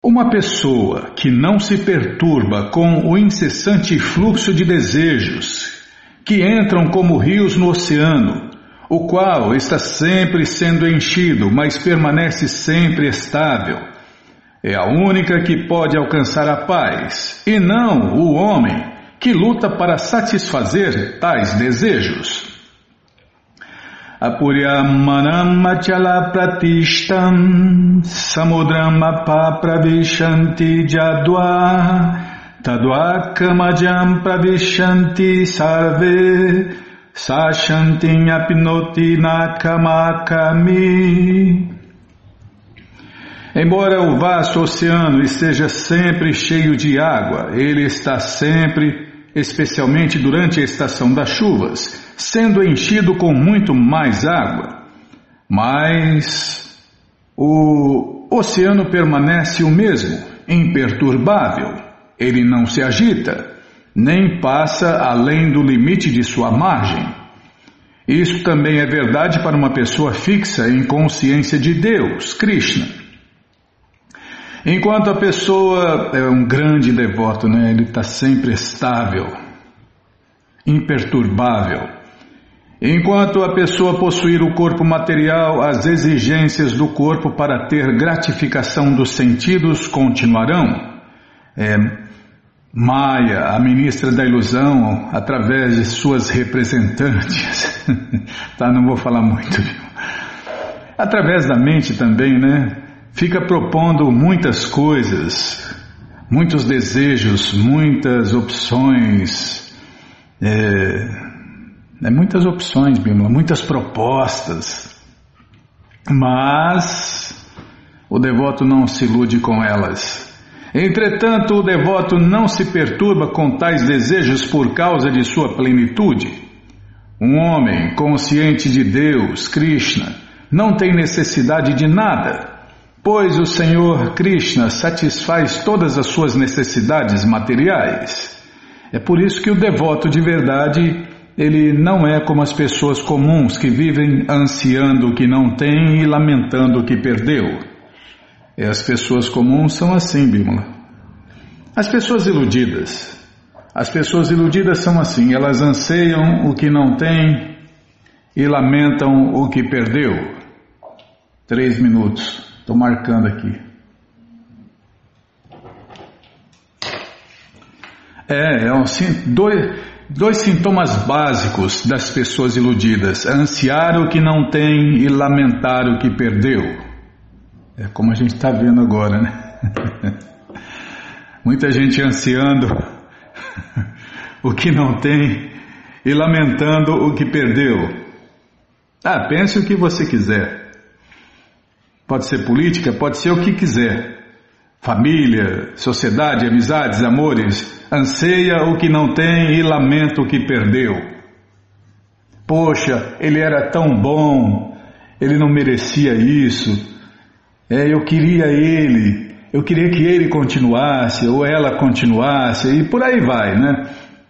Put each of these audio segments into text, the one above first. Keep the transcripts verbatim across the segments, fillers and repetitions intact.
Uma pessoa que não se perturba com o incessante fluxo de desejos que entram como rios no oceano, o qual está sempre sendo enchido, mas permanece sempre estável, é a única que pode alcançar a paz, e não o homem que luta para satisfazer tais desejos. Apuryamanam achala pratishtam samudram apapravishanti jadva tadva kamajam pravishanti sarve sashantim apnoti nakamakami. Embora o vasto oceano esteja sempre cheio de água, ele está sempre, especialmente durante a estação das chuvas, sendo enchido com muito mais água. Mas o oceano permanece o mesmo, imperturbável. Ele não se agita, nem passa além do limite de sua margem. Isso também é verdade para uma pessoa fixa em consciência de Deus, Krishna. Enquanto a pessoa é um grande devoto, né? Ele está sempre estável, imperturbável. Enquanto a pessoa possuir o corpo material, as exigências do corpo para ter gratificação dos sentidos continuarão. É, Maya, a ministra da ilusão, através de suas representantes, tá, não vou falar muito, viu? Através da mente também, né? Fica propondo muitas coisas, muitos desejos, muitas opções, é, é muitas opções, Bímola, muitas propostas, mas o devoto não se ilude com elas. Entretanto, o devoto não se perturba com tais desejos por causa de sua plenitude. Um homem consciente de Deus, Krishna, não tem necessidade de nada, pois o Senhor Krishna satisfaz todas as suas necessidades materiais. É por isso que o devoto de verdade, ele não é como as pessoas comuns que vivem ansiando o que não tem e lamentando o que perdeu. E as pessoas comuns são assim, Bímola. As pessoas iludidas, as pessoas iludidas são assim, elas anseiam o que não tem e lamentam o que perdeu. Três minutos, estou marcando aqui. É, é um, dois, dois sintomas básicos das pessoas iludidas: ansiar o que não tem e lamentar o que perdeu. É como a gente está vendo agora, né? Muita gente ansiando o que não tem e lamentando o que perdeu. Ah, pense o que você quiser. Pode ser política, pode ser o que quiser. Família, sociedade, amizades, amores. Anseia o que não tem e lamenta o que perdeu. Poxa, ele era tão bom, ele não merecia isso. É, eu queria ele, eu queria que ele continuasse, ou ela continuasse, e por aí vai, né?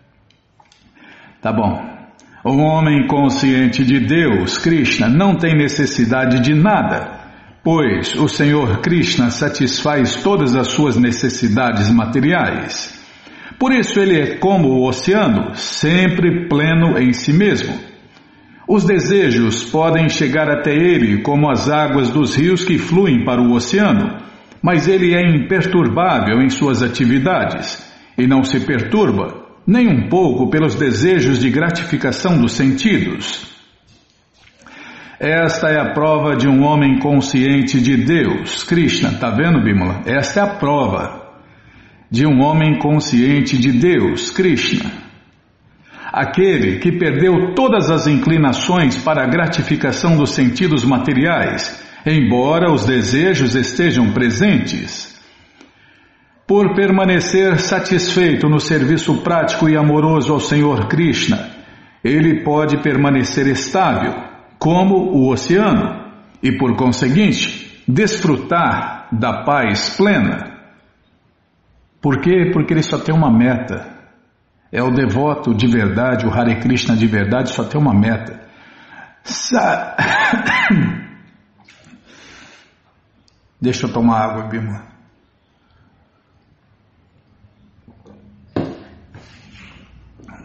Tá bom. O homem consciente de Deus, Krishna, não tem necessidade de nada, pois o Senhor Krishna satisfaz todas as suas necessidades materiais. Por isso ele é como o oceano, sempre pleno em si mesmo. Os desejos podem chegar até ele como as águas dos rios que fluem para o oceano, mas ele é imperturbável em suas atividades e não se perturba nem um pouco pelos desejos de gratificação dos sentidos. Esta é a prova de um homem consciente de Deus, Krishna. Está vendo, Bímola? Esta é a prova de um homem consciente de Deus, Krishna. Aquele que perdeu todas as inclinações para a gratificação dos sentidos materiais, embora os desejos estejam presentes. Por permanecer satisfeito no serviço prático e amoroso ao Senhor Krishna, ele pode permanecer estável, como o oceano, e por conseguinte, desfrutar da paz plena. Por quê? Porque ele só tem uma meta. É o devoto de verdade, o Hare Krishna de verdade só tem uma meta. Sa... Deixa eu tomar água, Bímola.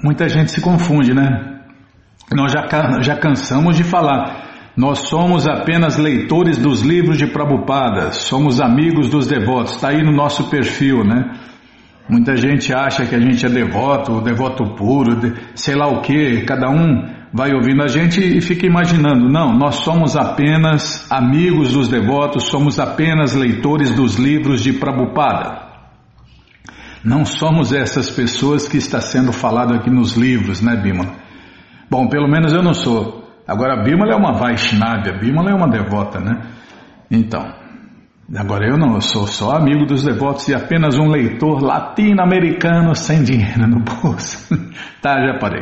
Muita gente se confunde, né? Nós já, já cansamos de falar. Nós somos apenas leitores dos livros de Prabhupada, somos amigos dos devotos, está aí no nosso perfil, né? Muita gente acha que a gente é devoto, devoto puro, de, sei lá o que, cada um vai ouvindo a gente e fica imaginando. Não, nós somos apenas amigos dos devotos, somos apenas leitores dos livros de Prabhupada. Não somos essas pessoas que está sendo falado aqui nos livros, né, Bimala? Bom, pelo menos eu não sou. Agora a Bimala é uma Vaishnava, a Bimala é uma devota, né? Então, agora eu não, eu sou só amigo dos devotos e apenas um leitor latino-americano sem dinheiro no bolso. Tá, já parei.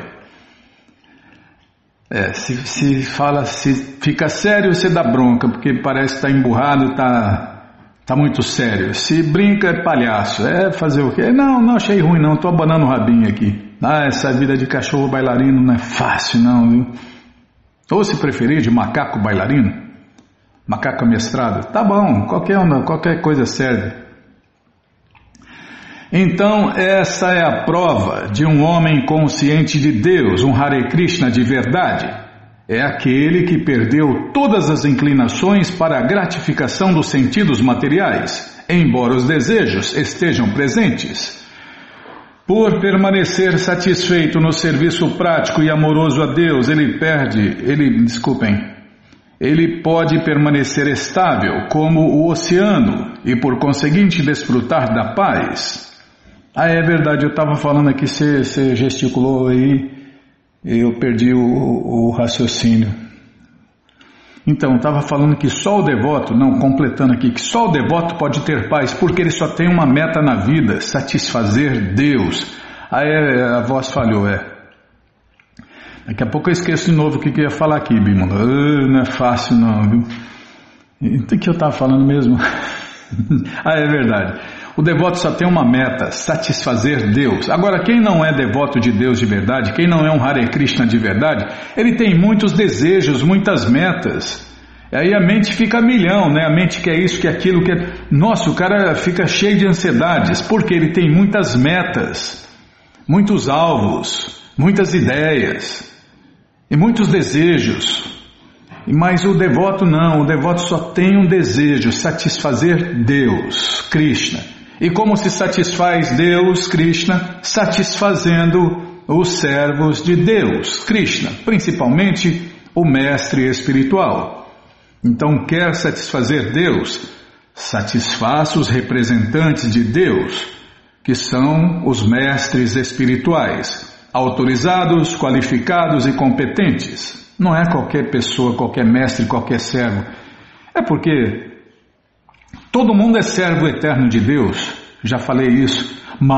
É, se, se fala, se fica sério, você dá bronca, porque parece que tá emburrado, tá, tá muito sério. Se brinca, é palhaço. É fazer o quê? Não, não achei ruim não, tô abanando o rabinho aqui. Ah, essa vida de cachorro bailarino não é fácil não, viu? Ou se preferir, de macaco bailarino, macaco amestrado, tá bom, qualquer, qualquer coisa serve. Então, essa é a prova de um homem consciente de Deus, um Hare Krishna de verdade. É aquele que perdeu todas as inclinações para a gratificação dos sentidos materiais, embora os desejos estejam presentes. Por permanecer satisfeito no serviço prático e amoroso a Deus, ele perde, ele, desculpem, ele pode permanecer estável como o oceano e por conseguinte desfrutar da paz. Ah, é verdade, eu estava falando aqui, você, você gesticulou aí, eu perdi o, o raciocínio. Então, estava falando que só o devoto, não, completando aqui, que só o devoto pode ter paz, porque ele só tem uma meta na vida, satisfazer Deus. Aí a voz falhou, é. Daqui a pouco eu esqueço de novo o que eu ia falar aqui, Bimala. Uh, não é fácil não, viu? O que eu estava falando mesmo? Ah, é verdade. O devoto só tem uma meta, satisfazer Deus. Agora, quem não é devoto de Deus de verdade, quem não é um Hare Krishna de verdade, ele tem muitos desejos, muitas metas. E aí a mente fica a milhão, né? A mente quer isso, quer aquilo, quer... Nossa, o cara fica cheio de ansiedades, porque ele tem muitas metas, muitos alvos, muitas ideias e muitos desejos. Mas o devoto não, o devoto só tem um desejo, satisfazer Deus, Krishna. E como se satisfaz Deus, Krishna, satisfazendo os servos de Deus, Krishna, principalmente o mestre espiritual. Então, quer satisfazer Deus, satisfaz os representantes de Deus, que são os mestres espirituais, autorizados, qualificados e competentes. Não é qualquer pessoa, qualquer mestre, qualquer servo. É porque todo mundo é servo eterno de Deus, já falei isso,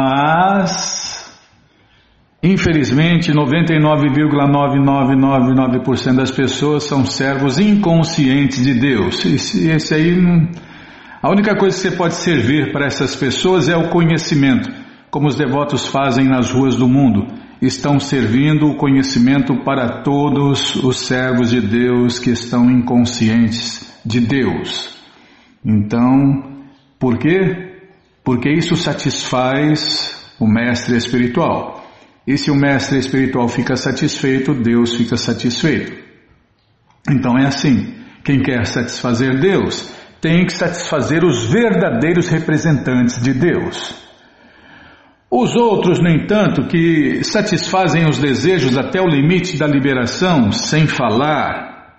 mas, infelizmente, noventa e nove vírgula nove nove nove nove por cento das pessoas são servos inconscientes de Deus. Esse, esse aí, não... A única coisa que você pode servir para essas pessoas é o conhecimento, como os devotos fazem nas ruas do mundo. Estão servindo o conhecimento para todos os servos de Deus que estão inconscientes de Deus. Então, por quê? Porque isso satisfaz o mestre espiritual. E se o mestre espiritual fica satisfeito, Deus fica satisfeito. Então é assim, quem quer satisfazer Deus, tem que satisfazer os verdadeiros representantes de Deus. Os outros, no entanto, que satisfazem os desejos até o limite da liberação, sem falar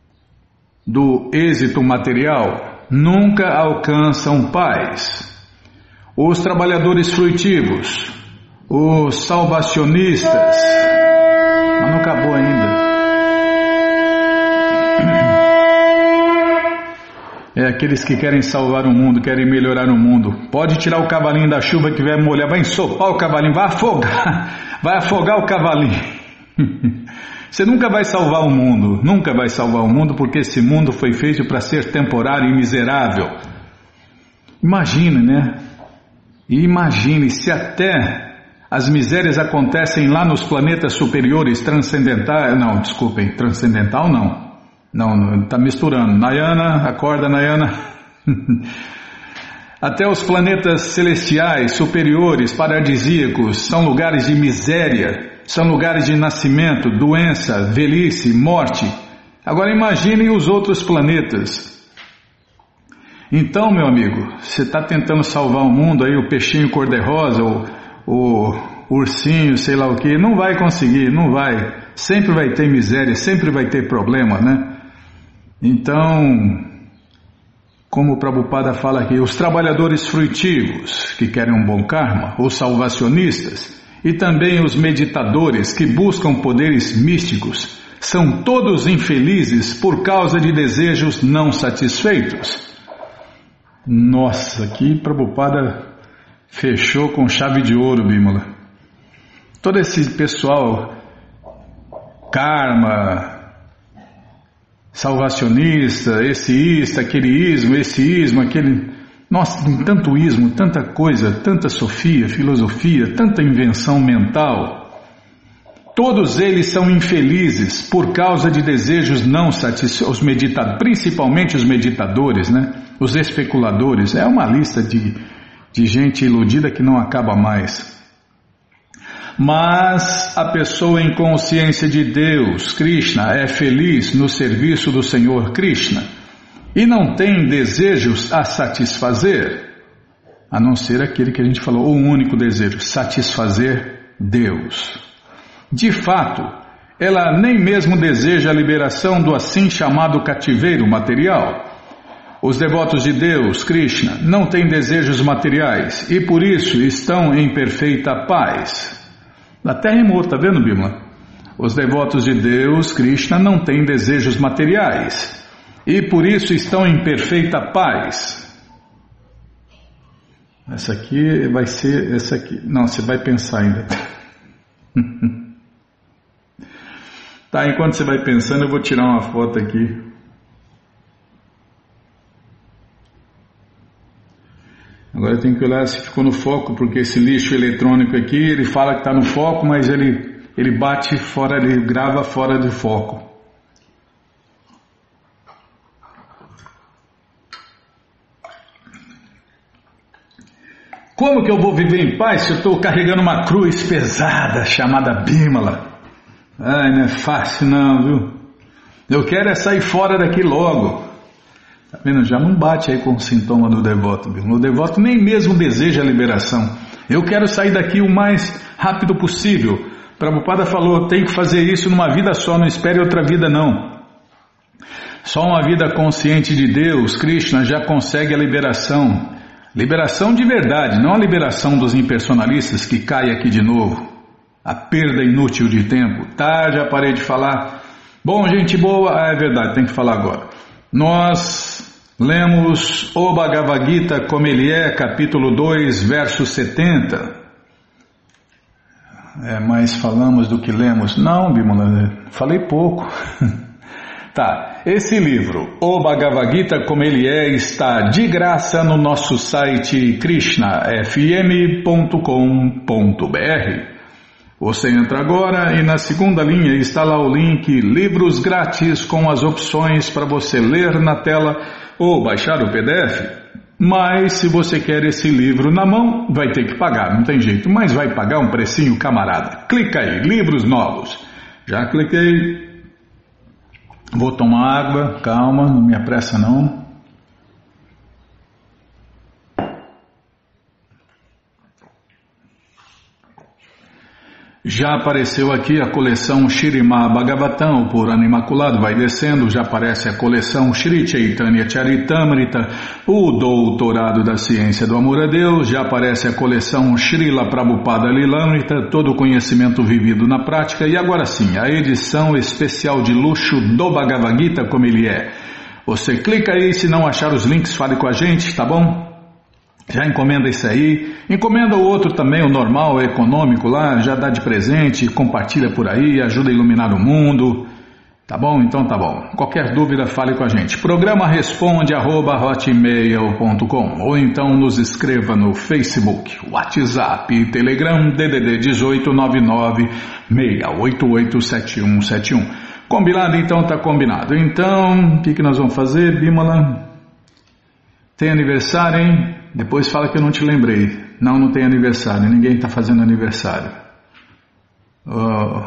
do êxito material, nunca alcançam paz. Os trabalhadores fruitivos, os salvacionistas, mas não acabou ainda. É aqueles que querem salvar o mundo, querem melhorar o mundo. Pode tirar o cavalinho da chuva que vai molhar, vai ensopar o cavalinho, vai afogar, vai afogar o cavalinho. Você nunca vai salvar o mundo, nunca vai salvar o mundo, porque esse mundo foi feito para ser temporário e miserável. Imagine, né? Imagine se até as misérias acontecem lá nos planetas superiores, transcendentais, não, desculpem, transcendental não. Não, está misturando. Nayana, acorda Nayana. Até os planetas celestiais superiores, paradisíacos, são lugares de miséria. são lugares de nascimento, doença, velhice, morte. Agora imaginem os outros planetas. Então, meu amigo, você está tentando salvar o mundo aí, o peixinho cor-de-rosa, o, o ursinho, sei lá o que, não vai conseguir, não vai. Sempre vai ter miséria, sempre vai ter problema, né? Então, como o Prabhupada fala aqui, os trabalhadores frutivos que querem um bom karma, os salvacionistas e também os meditadores que buscam poderes místicos, são todos infelizes por causa de desejos não satisfeitos. Nossa, aqui Prabhupada fechou com chave de ouro, Bimala. Todo esse pessoal, karma, salvacionista, esse ismo, aquele ismo, esse ismo, aquele... Nossa, tem tanto ismo, tanta coisa, tanta sofia, filosofia, tanta invenção mental. Todos eles são infelizes por causa de desejos não satisfeitos, os meditadores, principalmente os meditadores, né? Os especuladores. É uma lista de, de gente iludida que não acaba mais. Mas a pessoa em consciência de Deus, Krishna, é feliz no serviço do Senhor Krishna e não tem desejos a satisfazer, a não ser aquele que a gente falou, o único desejo, satisfazer Deus. De fato, ela nem mesmo deseja a liberação do assim chamado cativeiro material. Os devotos de Deus, Krishna, não têm desejos materiais e por isso estão em perfeita paz. Até rimou, tá vendo, Bimala? Os devotos de Deus, Krishna, não têm desejos materiais e por isso estão em perfeita paz. Essa aqui vai ser, essa aqui, não, você vai pensar ainda. Tá, enquanto você vai pensando, eu vou tirar uma foto aqui. Agora eu tenho que olhar se ficou no foco, porque esse lixo eletrônico aqui, ele fala que está no foco, mas ele, ele bate fora, ele grava fora do foco. Como que eu vou viver em paz se eu estou carregando uma cruz pesada chamada Bimala? Ai, não é fácil não, viu? Eu quero é sair fora daqui logo. Tá vendo? Já não bate aí com o sintoma do devoto. Viu? O devoto nem mesmo deseja a liberação. Eu quero sair daqui o mais rápido possível. Prabhupada falou, tem que fazer isso numa vida só, não espere outra vida não. Só uma vida consciente de Deus, Krishna, já consegue a liberação. Liberação de verdade, não a liberação dos impersonalistas que cai aqui de novo. A perda inútil de tempo. Tá, já parei de falar. Bom, gente boa, ah, é verdade, tem que falar agora. Nós lemos o Bhagavad Gita como ele é, capítulo dois, verso setenta. É, mas falamos do que lemos. Não, Bimala, falei pouco. Tá, esse livro, o Bhagavad Gita como ele é, está de graça no nosso site krishna f m ponto com ponto b r. Você entra agora e na segunda linha está lá o link Livros Grátis com as opções para você ler na tela ou baixar o P D F. Mas se você quer esse livro na mão, vai ter que pagar, não tem jeito, mas vai pagar um precinho, camarada. Clica aí, livros novos. Já cliquei. Vou tomar água, calma, não me apressa não. Já apareceu aqui a coleção Śrīmad Bhagavatam, o Purana Imaculado, vai descendo, já aparece a coleção Shri Chaitanya Charitamrita, o Doutorado da Ciência do Amor a Deus, já aparece a coleção Srila Prabhupada Lilamrita, todo o conhecimento vivido na prática, e agora sim, a edição especial de luxo do Bhagavad Gita como ele é. Você clica aí, se não achar os links, fale com a gente, tá bom? Já encomenda isso aí, encomenda o outro também, o normal, o econômico lá, já dá de presente, compartilha por aí, ajuda a iluminar o mundo, tá bom? Então tá bom. Qualquer dúvida, fale com a gente. Programa responde arroba hotmail ponto com ou então nos escreva no Facebook, WhatsApp e Telegram D D D dezoito nove nove seis oito oito sete um sete um. Combinado? Então tá combinado. Então, o que, que nós vamos fazer, Bimala? Tem aniversário, hein? Depois fala que eu não te lembrei. Não, não tem aniversário. Ninguém está fazendo aniversário. Uh,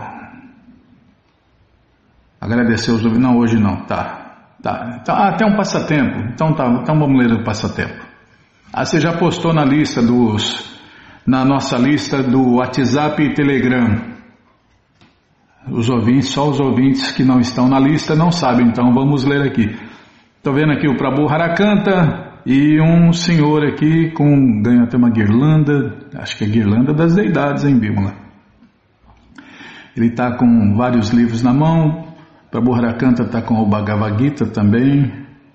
agradecer os ouvintes. Não, hoje não, tá. tá. Então, ah, tem um passatempo. Então tá, então vamos ler o passatempo. Ah, você já postou na lista dos. Na nossa lista do WhatsApp e Telegram. Os ouvintes, só os ouvintes que não estão na lista não sabem, então vamos ler aqui. Estou vendo aqui o Prabhu Harakanta e um senhor aqui com, ganha até uma guirlanda, acho que é guirlanda das deidades, hein, Bímola? Ele está com vários livros na mão. Prabhu Harakanta está com o Bhagavad Gita também.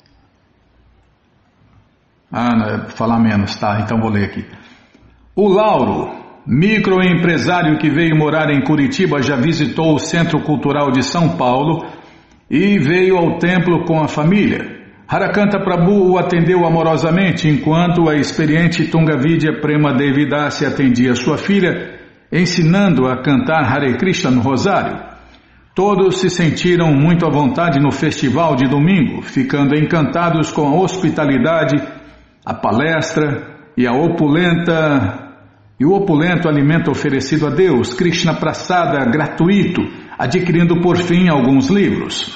Ah, não, falar menos, tá, então vou ler aqui. O Lauro, microempresário que veio morar em Curitiba, já visitou o Centro Cultural de São Paulo e veio ao templo com a família. Harakanta Prabhu o atendeu amorosamente enquanto a experiente Tungavidya Prema Devi Dasi atendia sua filha, ensinando a cantar Hare Krishna no Rosário. Todos se sentiram muito à vontade no festival de domingo, ficando encantados com a hospitalidade, a palestra e a opulenta... E o opulento alimento oferecido a Deus, Krishna Prasada, gratuito, adquirindo por fim alguns livros.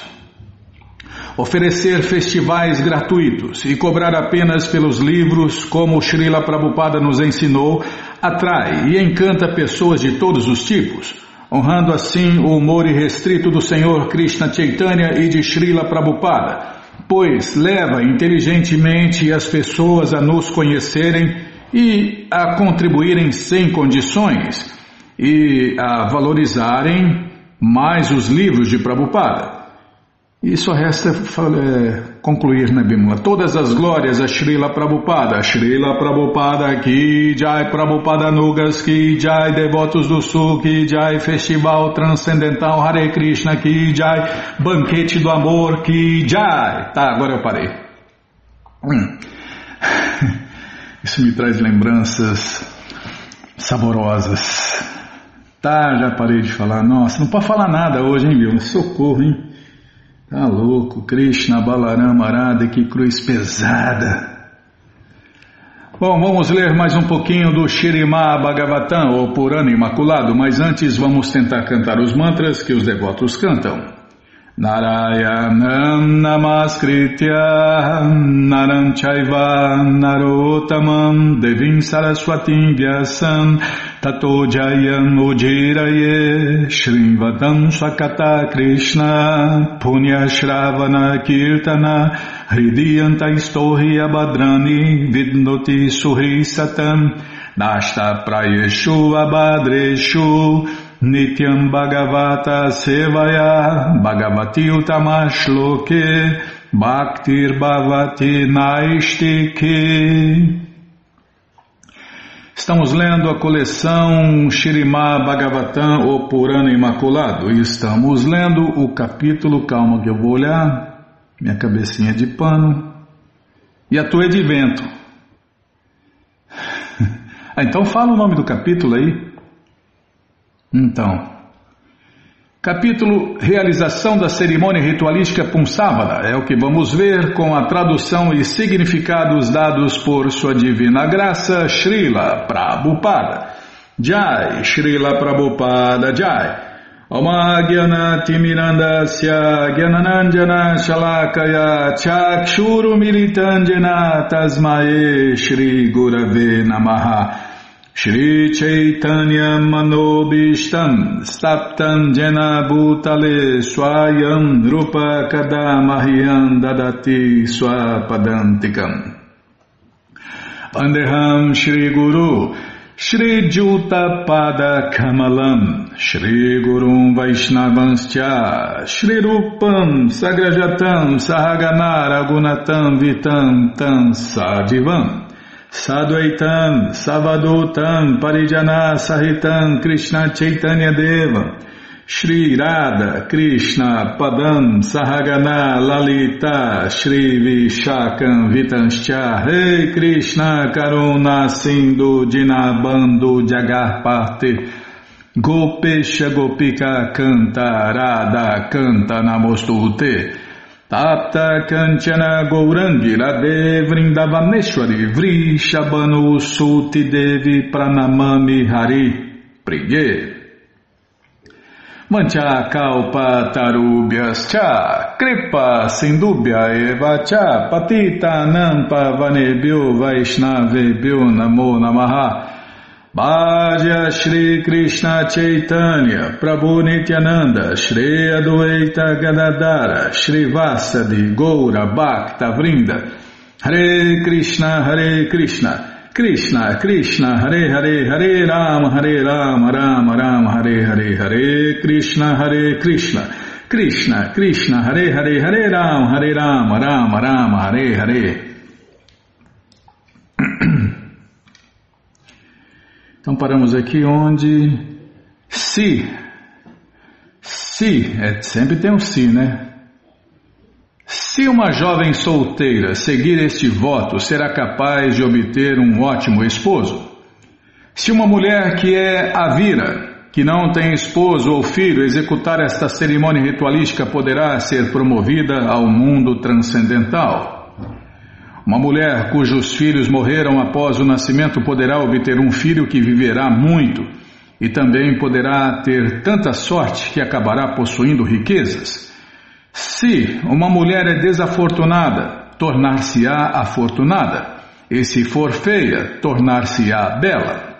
Oferecer festivais gratuitos e cobrar apenas pelos livros, como Srila Prabhupada nos ensinou, atrai e encanta pessoas de todos os tipos, honrando assim o humor irrestrito do Senhor Krishna Chaitanya e de Srila Prabhupada, pois leva inteligentemente as pessoas a nos conhecerem e a contribuírem sem condições e a valorizarem mais os livros de Prabhupada. E só resta é, concluir, né, Bimala? Todas as glórias a Srila Prabhupada, Srila Prabhupada Ki Jai, Prabhupada Nugas Ki Jai, Devotos do Sul Ki Jai, Festival Transcendental Hare Krishna Ki Jai, Banquete do Amor Ki Jai. Tá, agora eu parei. Hum. Isso me traz lembranças saborosas. Tá, já parei de falar. Nossa, não pode falar nada hoje, hein, meu? Socorro, hein? Tá louco. Krishna, Balarama, Arada, que cruz pesada. Bom, vamos ler mais um pouquinho do Śrīmad Bhagavatam, ou Purana Imaculado, mas antes vamos tentar cantar os mantras que os devotos cantam. Narayanam Namaskritya Naram Chaiva Narottamam Devim Saraswatim Vyasam Tato Jayam Ujiraye Shrimvatam Swakata Krishna Punya Shravana Kirtana Hridiyanta Istohi Abhadrani Vidnoti Suhi Satam Nashta Prayeshu Abhadreshu Nityam Bhagavata Sevaya Bhagavati Utamashloke Bhaktir Bhavati Naistike. Estamos lendo a coleção Śrīmad Bhagavatam, o Purana Imaculado, e estamos lendo o capítulo, calma que eu vou olhar, minha cabecinha de pano, e a tua é de vento. Ah, então fala o nome do capítulo aí. Então, capítulo Realização da Cerimônia Ritualística Punsavada é o que vamos ver com a tradução e significados dados por Sua Divina Graça, Srila Prabhupada. Jai, Srila Prabhupada Jai. Oma Gyanati Mirandasya Gyananandjana Shalakaya Chakshuru Militandjana Tasmae Shri Gurave Namaha. Shri Chaitanya Manobishtam Staptam Jena Bhutale Swayam Rupa Kadamahyam Dadati Swapadantikam Vandeham Shri Guru Shri Juta Pada Kamalam Shri Gurum Vaishnavanscha Shri Rupam Sagrajatam Sahagana Ragunatam Vitam Tam Sadivam Sadvaitam, Savadutam, Parijana Sahitam, Krishna Chaitanya Deva, Shri Radha, Krishna, Padam, Sahagana, Lalita, Shri Vishakam, Vitanscha, Rei Krishna, Karuna, Sindhu, Dinabandhu, Jagarpate, Gopesha, Gopika, Canta, Radha, Canta, Namostute, Tapta Kanchana Gourangi Radhe Vrindavaneshwari Vrishabhanu Suti Devi Pranamami Hari Priye. Vancha kalpa tarubhyascha kripa sindubhya eva cha patita nampa vanebhyo vaishnavebhyo namo namaha. Bhaja Shri Krishna Chaitanya Prabhu Nityananda Shri Adwaita Gadadara Shri Vasadi Goura Bhakta Vrinda Hare Krishna Hare Krishna Krishna Krishna Hare Hare Hare Rama Hare Rama Rama Rama Hare Hare Hare Krishna Hare Krishna Krishna Krishna Hare Hare Hare Rama Hare Rama Rama Rama Hare Hare. Então paramos aqui onde se, se, é, sempre tem um se, né? Se uma jovem solteira seguir este voto, será capaz de obter um ótimo esposo. Se uma mulher que é avira, que não tem esposo ou filho, executar esta cerimônia ritualística, poderá ser promovida ao mundo transcendental. Uma mulher cujos filhos morreram após o nascimento poderá obter um filho que viverá muito e também poderá ter tanta sorte que acabará possuindo riquezas. Se uma mulher é desafortunada, tornar-se-á afortunada, e se for feia, tornar-se-á bela.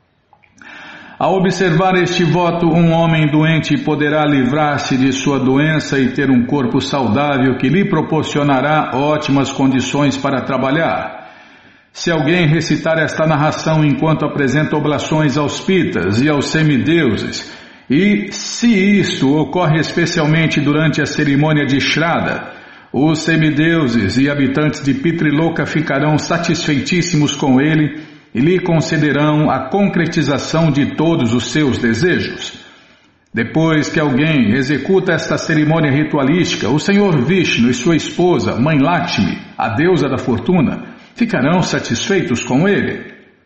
Ao observar este voto, um homem doente poderá livrar-se de sua doença e ter um corpo saudável que lhe proporcionará ótimas condições para trabalhar. Se alguém recitar esta narração enquanto apresenta oblações aos pitas e aos semideuses, e se isto ocorre especialmente durante a cerimônia de Shraddha, os semideuses e habitantes de Pitriloka ficarão satisfeitíssimos com ele e lhe concederão a concretização de todos os seus desejos. Depois que alguém executa esta cerimônia ritualística, o Senhor Vishnu e sua esposa, Mãe Lakshmi, a deusa da fortuna, ficarão satisfeitos com ele.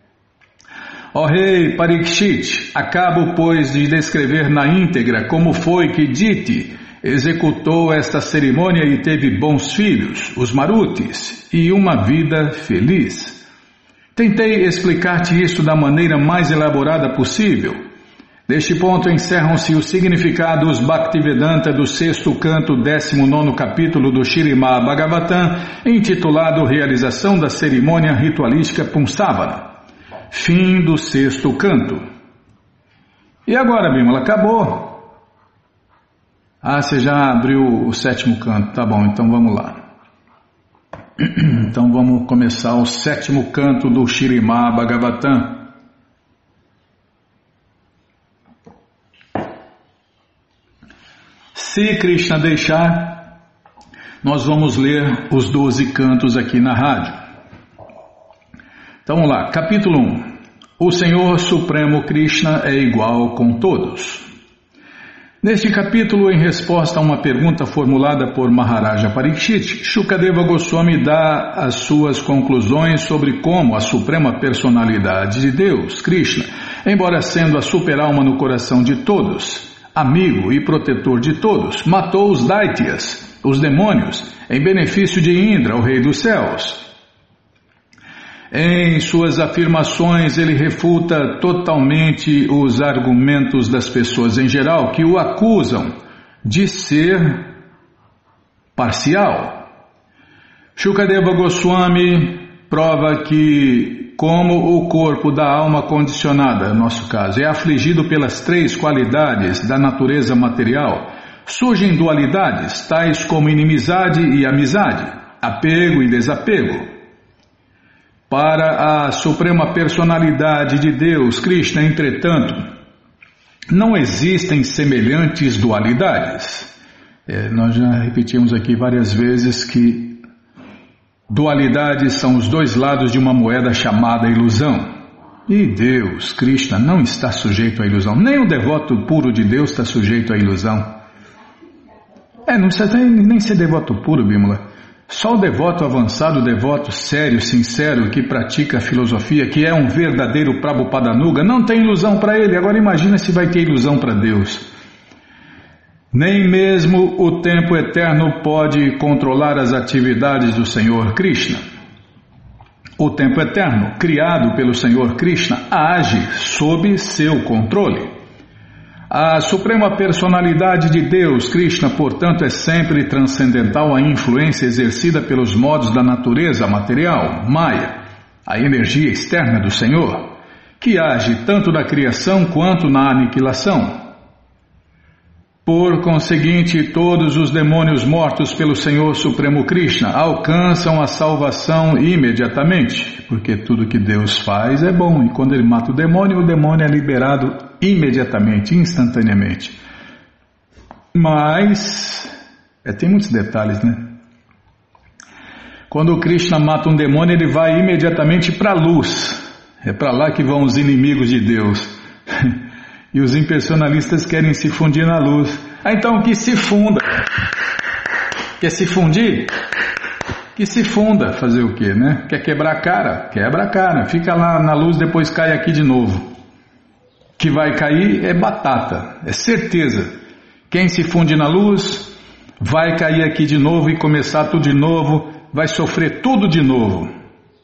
Ó rei Parikshit, acabo, pois, de descrever na íntegra como foi que Diti executou esta cerimônia e teve bons filhos, os Marutis, e uma vida feliz. Tentei explicar-te isso da maneira mais elaborada possível. Deste ponto encerram-se os significados Bhaktivedanta do sexto canto, décimo nono capítulo do Śrīmad Bhagavatam, intitulado Realização da Cerimônia Ritualística Punsavana. Fim do sexto canto. E agora, Bimala, acabou? Ah, você já abriu o sétimo canto. Tá bom, então vamos lá. Então vamos começar o sétimo canto do Śrīmad Bhagavatam. Se Krishna deixar, nós vamos ler os doze cantos aqui na rádio. Então vamos lá, capítulo um. O Senhor Supremo Krishna é igual com todos. Neste capítulo, em resposta a uma pergunta formulada por Maharaja Parikshit, Shukadeva Goswami dá as suas conclusões sobre como a Suprema Personalidade de Deus, Krishna, embora sendo a super-alma no coração de todos, amigo e protetor de todos, matou os Daityas, os demônios, em benefício de Indra, o rei dos céus. Em suas afirmações, ele refuta totalmente os argumentos das pessoas em geral que o acusam de ser parcial. Shukadeva Goswami prova que, como o corpo da alma condicionada, no nosso caso, é afligido pelas três qualidades da natureza material, surgem dualidades, tais como inimizade e amizade, apego e desapego. Para a Suprema Personalidade de Deus, Krishna, entretanto, não existem semelhantes dualidades. É, nós já repetimos aqui várias vezes que dualidades são os dois lados de uma moeda chamada ilusão. E Deus, Krishna, não está sujeito à ilusão. Nem o devoto puro de Deus está sujeito à ilusão. É, não precisa nem ser devoto puro, Bimala. Só o devoto avançado, o devoto sério, sincero, que pratica a filosofia, que é um verdadeiro Prabhupadanuga, não tem ilusão para ele. Agora imagina se vai ter ilusão para Deus. Nem mesmo o tempo eterno pode controlar as atividades do Senhor Krishna. O tempo eterno, criado pelo Senhor Krishna, age sob seu controle. A suprema personalidade de Deus, Krishna, portanto, é sempre transcendental à influência exercida pelos modos da natureza material, Maya, a energia externa do Senhor, que age tanto na criação quanto na aniquilação. Por conseguinte, todos os demônios mortos pelo Senhor Supremo Krishna alcançam a salvação imediatamente, porque tudo que Deus faz é bom, e quando ele mata o demônio, o demônio é liberado imediatamente, instantaneamente. Mas, é, tem muitos detalhes, né? Quando o Krishna mata um demônio, ele vai imediatamente para a luz. É para lá que vão os inimigos de Deus. E os impersonalistas querem se fundir na luz. Ah, então que se funda. Quer se fundir? Que se funda. Fazer o quê, né? Quer quebrar a cara? Quebra a cara. Fica lá na luz, depois cai aqui de novo. Que vai cair é batata. É certeza. Quem se funde na luz vai cair aqui de novo e começar tudo de novo. Vai sofrer tudo de novo.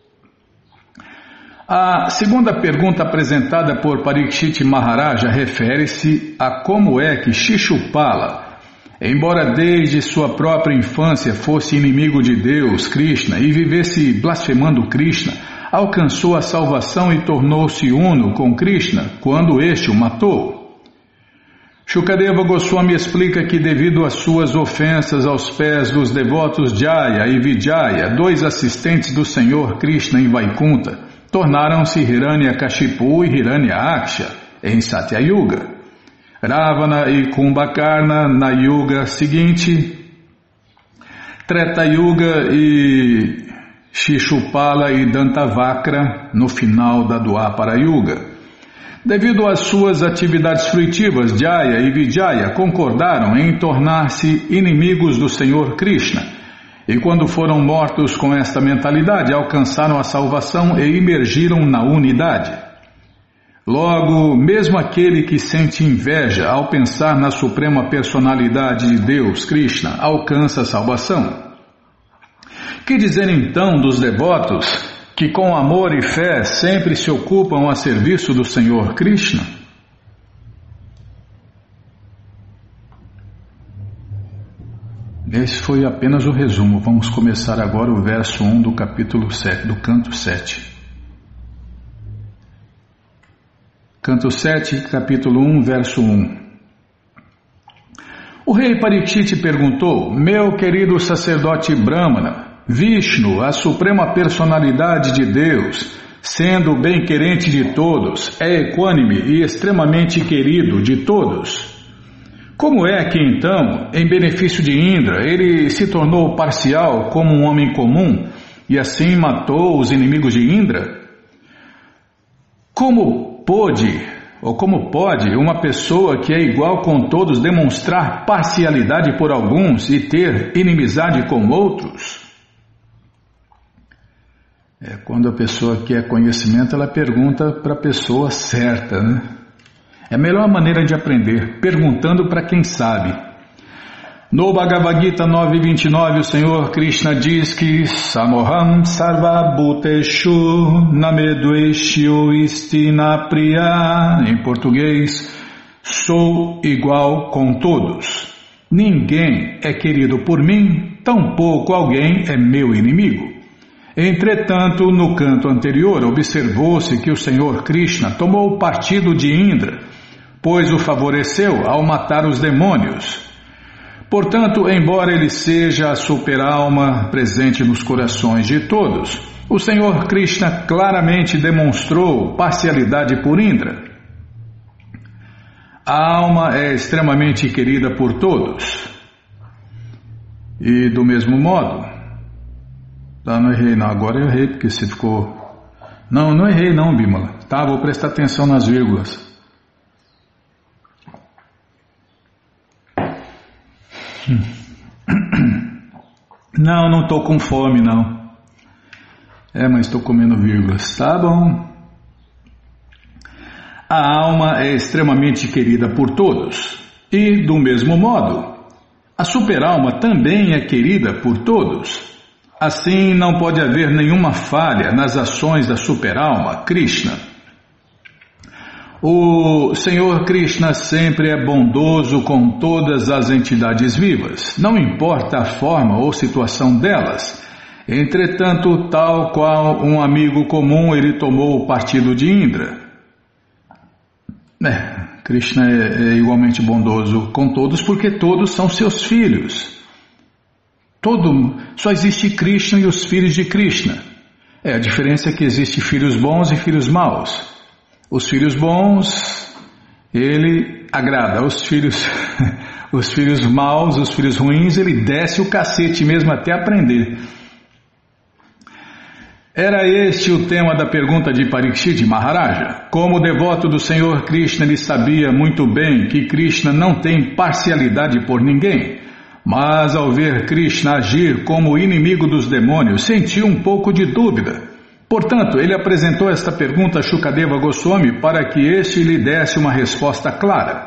A segunda pergunta apresentada por Parikshit Maharaja refere-se a como é que Shishupala, embora desde sua própria infância fosse inimigo de Deus, Krishna, e vivesse blasfemando Krishna, alcançou a salvação e tornou-se uno com Krishna quando este o matou. Shukadeva Goswami explica que devido às suas ofensas aos pés dos devotos Jaya e Vijaya, dois assistentes do Senhor Krishna em Vaikunta, tornaram-se Hiranyakashipu e Hiranyaksha em Satya Yuga. Ravana e Kumbhakarna na Yuga seguinte, Treta Yuga e Shishupala e Dantavakra no final da Dwapara Yuga. Devido às suas atividades fruitivas, Jaya e Vijaya concordaram em tornar-se inimigos do Senhor Krishna. E quando foram mortos com esta mentalidade, alcançaram a salvação e emergiram na unidade. Logo, mesmo aquele que sente inveja ao pensar na suprema personalidade de Deus, Krishna, alcança a salvação. Que dizer então dos devotos que com amor e fé sempre se ocupam a serviço do Senhor Krishna? Esse foi apenas o resumo. Vamos começar agora o verso um do capítulo sete, do canto sete. Canto sete, capítulo um, verso um. O rei Parikshit perguntou: meu querido sacerdote Brahmana, Vishnu, a suprema personalidade de Deus, sendo bem-querente de todos, é equânime e extremamente querido de todos. Como é que então, em benefício de Indra, ele se tornou parcial como um homem comum e assim matou os inimigos de Indra? Como pôde, ou como pode, uma pessoa que é igual com todos demonstrar parcialidade por alguns e ter inimizade com outros? É, quando a pessoa quer conhecimento, ela pergunta para a pessoa certa, né? É a melhor maneira de aprender, perguntando para quem sabe. No Bhagavad Gita nove, vinte e nove, o Senhor Krishna diz que Samoham Sarva Bhuteshu Namedveshyo Istina Priya. Em português, sou igual com todos. Ninguém é querido por mim, tampouco alguém é meu inimigo. Entretanto, no canto anterior, observou-se que o Senhor Krishna tomou o partido de Indra, pois o favoreceu ao matar os demônios. Portanto, embora ele seja a super-alma presente nos corações de todos, o Senhor Krishna claramente demonstrou parcialidade por Indra. A alma é extremamente querida por todos. E do mesmo modo... Ah, não errei não, agora eu errei porque você ficou... Não, não errei não, Bimala. Tá, vou prestar atenção nas vírgulas. Não, não estou com fome não. É, mas estou comendo vírgulas. Tá bom. A alma é extremamente querida por todos. E, do mesmo modo, a super-alma também é querida por todos. Assim, não pode haver nenhuma falha nas ações da super-alma, Krishna. O Senhor Krishna sempre é bondoso com todas as entidades vivas, não importa a forma ou situação delas. Entretanto, tal qual um amigo comum, ele tomou o partido de Indra. É, Krishna é, é igualmente bondoso com todos porque todos são seus filhos. Todo, só existe Krishna e os filhos de Krishna. É, a diferença é que existe filhos bons e filhos maus. Os filhos bons, ele agrada. Os filhos, os filhos maus, os filhos ruins, ele desce o cacete mesmo até aprender. Era este o tema da pergunta de Parikshit Maharaja. Como devoto do Senhor Krishna, ele sabia muito bem que Krishna não tem parcialidade por ninguém. Mas ao ver Krishna agir como inimigo dos demônios, sentiu um pouco de dúvida. Portanto, ele apresentou esta pergunta a Shukadeva Goswami para que este lhe desse uma resposta clara.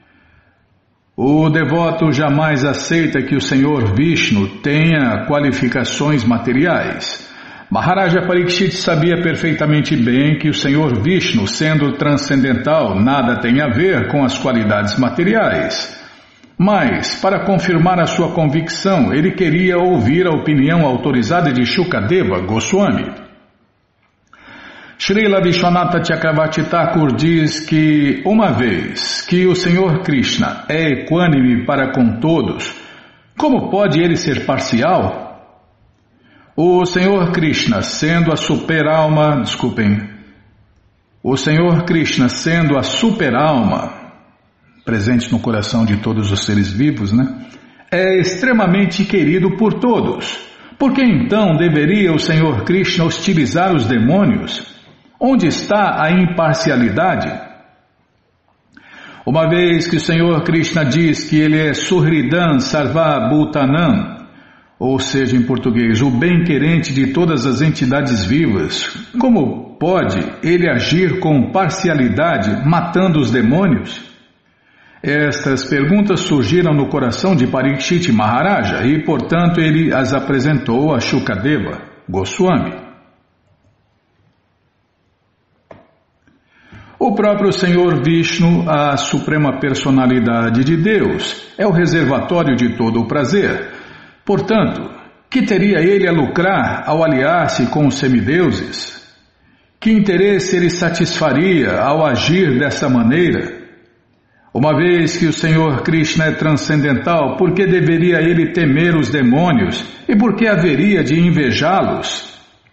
O devoto jamais aceita que o Senhor Vishnu tenha qualificações materiais. Maharaja Parikshit sabia perfeitamente bem que o Senhor Vishnu, sendo transcendental, nada tem a ver com as qualidades materiais. Mas, para confirmar a sua convicção, ele queria ouvir a opinião autorizada de Shukadeva Goswami. Srila Vishwanatha Chakravarti Thakur diz que, uma vez que o Senhor Krishna é equânime para com todos, como pode ele ser parcial? O Senhor Krishna, sendo a super-alma, desculpem, o Senhor Krishna, sendo a super-alma, presente no coração de todos os seres vivos, né, é extremamente querido por todos. Por que então deveria o Senhor Krishna hostilizar os demônios? Onde está a imparcialidade? Uma vez que o Senhor Krishna diz que ele é Suhridan Sarva Bhutanam, ou seja, em português, o bem-querente de todas as entidades vivas, como pode ele agir com parcialidade, matando os demônios? Estas perguntas surgiram no coração de Parikshit Maharaja e, portanto, ele as apresentou a Shukadeva Goswami. O próprio Senhor Vishnu, a suprema personalidade de Deus, é o reservatório de todo o prazer. Portanto, que teria ele a lucrar ao aliar-se com os semideuses? Que interesse ele satisfaria ao agir dessa maneira? Uma vez que o Senhor Krishna é transcendental, por que deveria ele temer os demônios e por que haveria de invejá-los?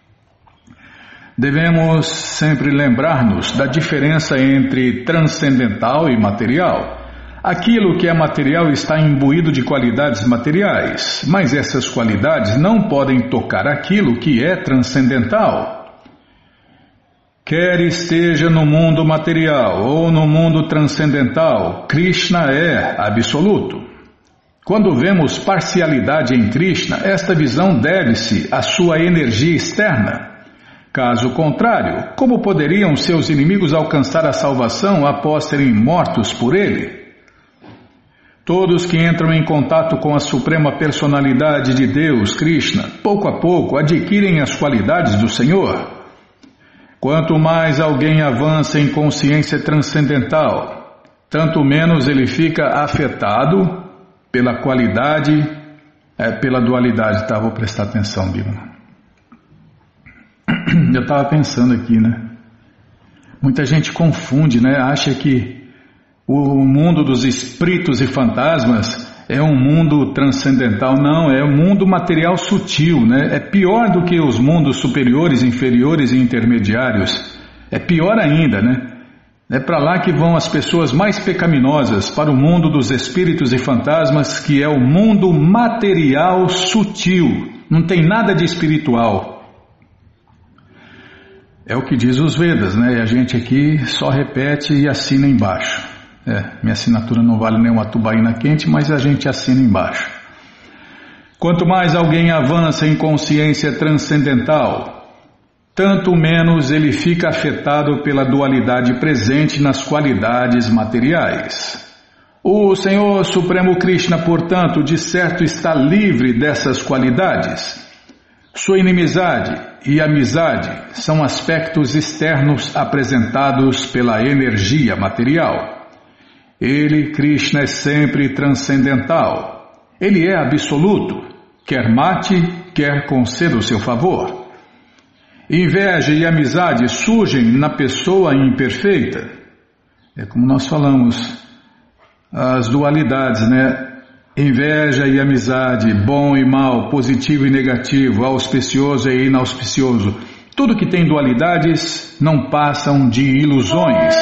Devemos sempre lembrar-nos da diferença entre transcendental e material. Aquilo que é material está imbuído de qualidades materiais, mas essas qualidades não podem tocar aquilo que é transcendental. Quer esteja no mundo material ou no mundo transcendental, Krishna é absoluto. Quando vemos parcialidade em Krishna, esta visão deve-se à sua energia externa. Caso contrário, como poderiam seus inimigos alcançar a salvação após serem mortos por ele? Todos que entram em contato com a suprema personalidade de Deus, Krishna, pouco a pouco adquirem as qualidades do Senhor. Quanto mais alguém avança em consciência transcendental, tanto menos ele fica afetado pela qualidade, é, pela dualidade. Tá, vou prestar atenção, Bíblia. Eu estava pensando aqui, né? Muita gente confunde, né? Acha que o mundo dos espíritos e fantasmas é um mundo transcendental. Não, é um mundo material sutil, né? É pior do que os mundos superiores, inferiores e intermediários. É pior ainda, né? É para lá que vão as pessoas mais pecaminosas, para o mundo dos espíritos e fantasmas, que é o mundo material sutil. Não tem nada de espiritual. É o que diz os Vedas, né? E a gente aqui só repete e assina embaixo. É, minha assinatura não vale nem uma tubaína quente, mas a gente assina embaixo. Quanto mais alguém avança em consciência transcendental, tanto menos ele fica afetado pela dualidade presente nas qualidades materiais. O Senhor Supremo Krishna, portanto, de certo está livre dessas qualidades. Sua inimizade e amizade são aspectos externos apresentados pela energia material. Ele, Krishna, é sempre transcendental. Ele é absoluto, quer mate, quer conceda o seu favor. Inveja e amizade surgem na pessoa imperfeita. É como nós falamos, as dualidades, né? Inveja e amizade, bom e mal, positivo e negativo, auspicioso e inauspicioso. Tudo que tem dualidades não passam de ilusões.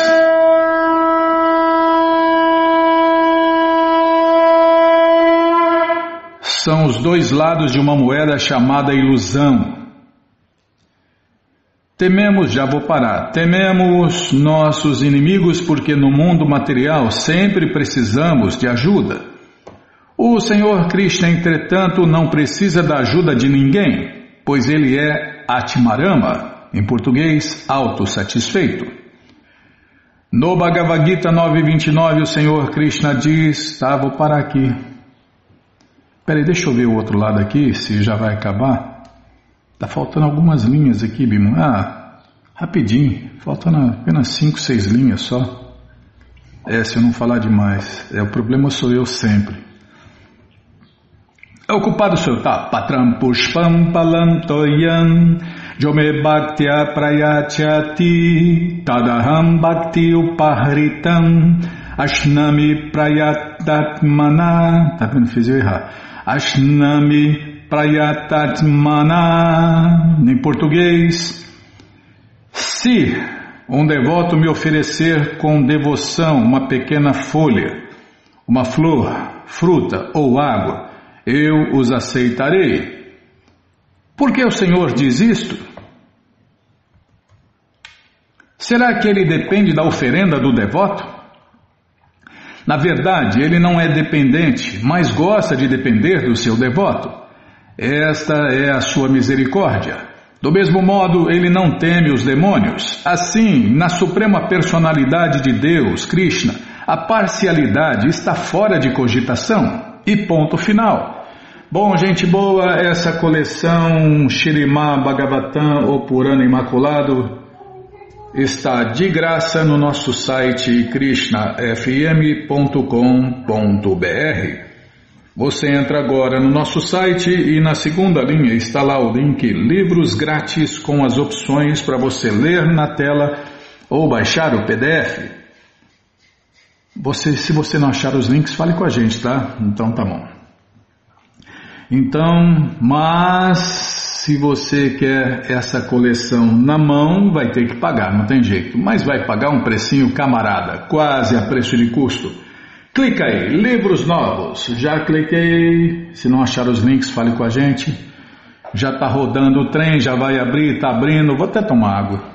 São os dois lados de uma moeda chamada ilusão. Tememos, já vou parar, tememos nossos inimigos porque no mundo material sempre precisamos de ajuda. O Senhor Krishna, entretanto, não precisa da ajuda de ninguém, pois ele é Atmarama, em português, autossatisfeito. No Bhagavad Gita nove vinte e nove, o Senhor Krishna diz, tá, vou parar aqui. Peraí, deixa eu ver o outro lado aqui, se já vai acabar. Tá faltando algumas linhas aqui, Bimo. Ah, rapidinho, faltando apenas cinco, seis linhas só. É, se eu não falar demais. É, o problema sou eu sempre. É o culpado sou eu, tá? Patram pushpam palantoyam jome bhaktya prayachati tadaham bhakti upahritam ashnami prayatatmana. Tá vendo? Fiz eu errar. Ashnami prayatatmana. Em português, se um devoto me oferecer com devoção uma pequena folha, uma flor, fruta ou água, eu os aceitarei. Por que o Senhor diz isto? Será que ele depende da oferenda do devoto? Na verdade, ele não é dependente, mas gosta de depender do seu devoto. Esta é a sua misericórdia. Do mesmo modo, ele não teme os demônios. Assim, na suprema personalidade de Deus, Krishna, a parcialidade está fora de cogitação. E ponto final. Bom, gente boa, essa coleção Śrīmad Bhagavatam, ou Purana Imaculado, está de graça no nosso site krishna f m ponto com ponto b r. Você entra agora no nosso site e na segunda linha está lá o link Livros Grátis com as opções para você ler na tela ou baixar o P D F. Você, se você não achar os links, fale com a gente, tá? Então tá bom. Então, mas se você quer essa coleção na mão, vai ter que pagar, não tem jeito. Mas vai pagar um precinho camarada, quase a preço de custo. Clica aí, livros novos. Já cliquei. Se não achar os links, fale com a gente. Já está rodando o trem, já vai abrir, está abrindo. Vou até tomar água.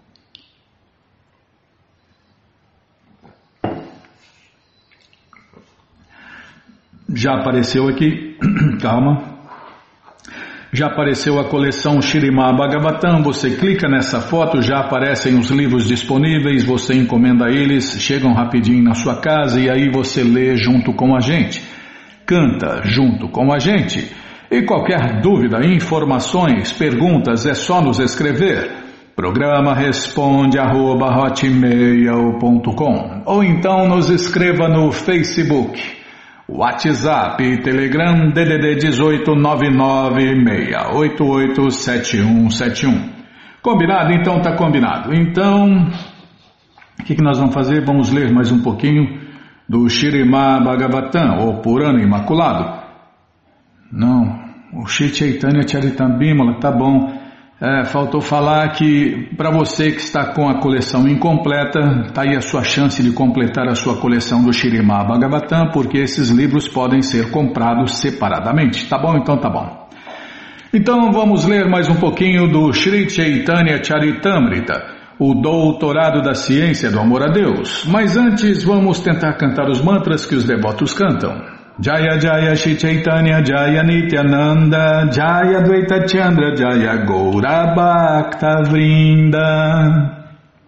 Já apareceu aqui, calma, já apareceu a coleção Śrīmad Bhagavatam, você clica nessa foto, já aparecem os livros disponíveis, você encomenda eles, chegam rapidinho na sua casa e aí você lê junto com a gente, canta junto com a gente. E qualquer dúvida, informações, perguntas, é só nos escrever. Programa responde arroba hotmail ponto com ou então nos escreva no Facebook. WhatsApp e Telegram D D D dezoito nove nove seis oito oito sete um sete um. Combinado? Então tá combinado. Então, o que, que nós vamos fazer? Vamos ler mais um pouquinho do Śrīmad Bhagavatam, ou Purana Imaculado. Não, o Shri Chaitanya Charitamrita, tá bom. É, faltou falar que para você que está com a coleção incompleta, está aí a sua chance de completar a sua coleção do Śrīmad Bhagavatam, porque esses livros podem ser comprados separadamente. Tá bom? Então tá bom. Então vamos ler mais um pouquinho do Shri Chaitanya Charitamrita, o doutorado da ciência do amor a Deus. Mas antes vamos tentar cantar os mantras que os devotos cantam. Jaya Jaya Shri Chaitanya Jaya Nityananda Jaya Dvaita Chandra Jaya Gaura Bhakta Vrinda.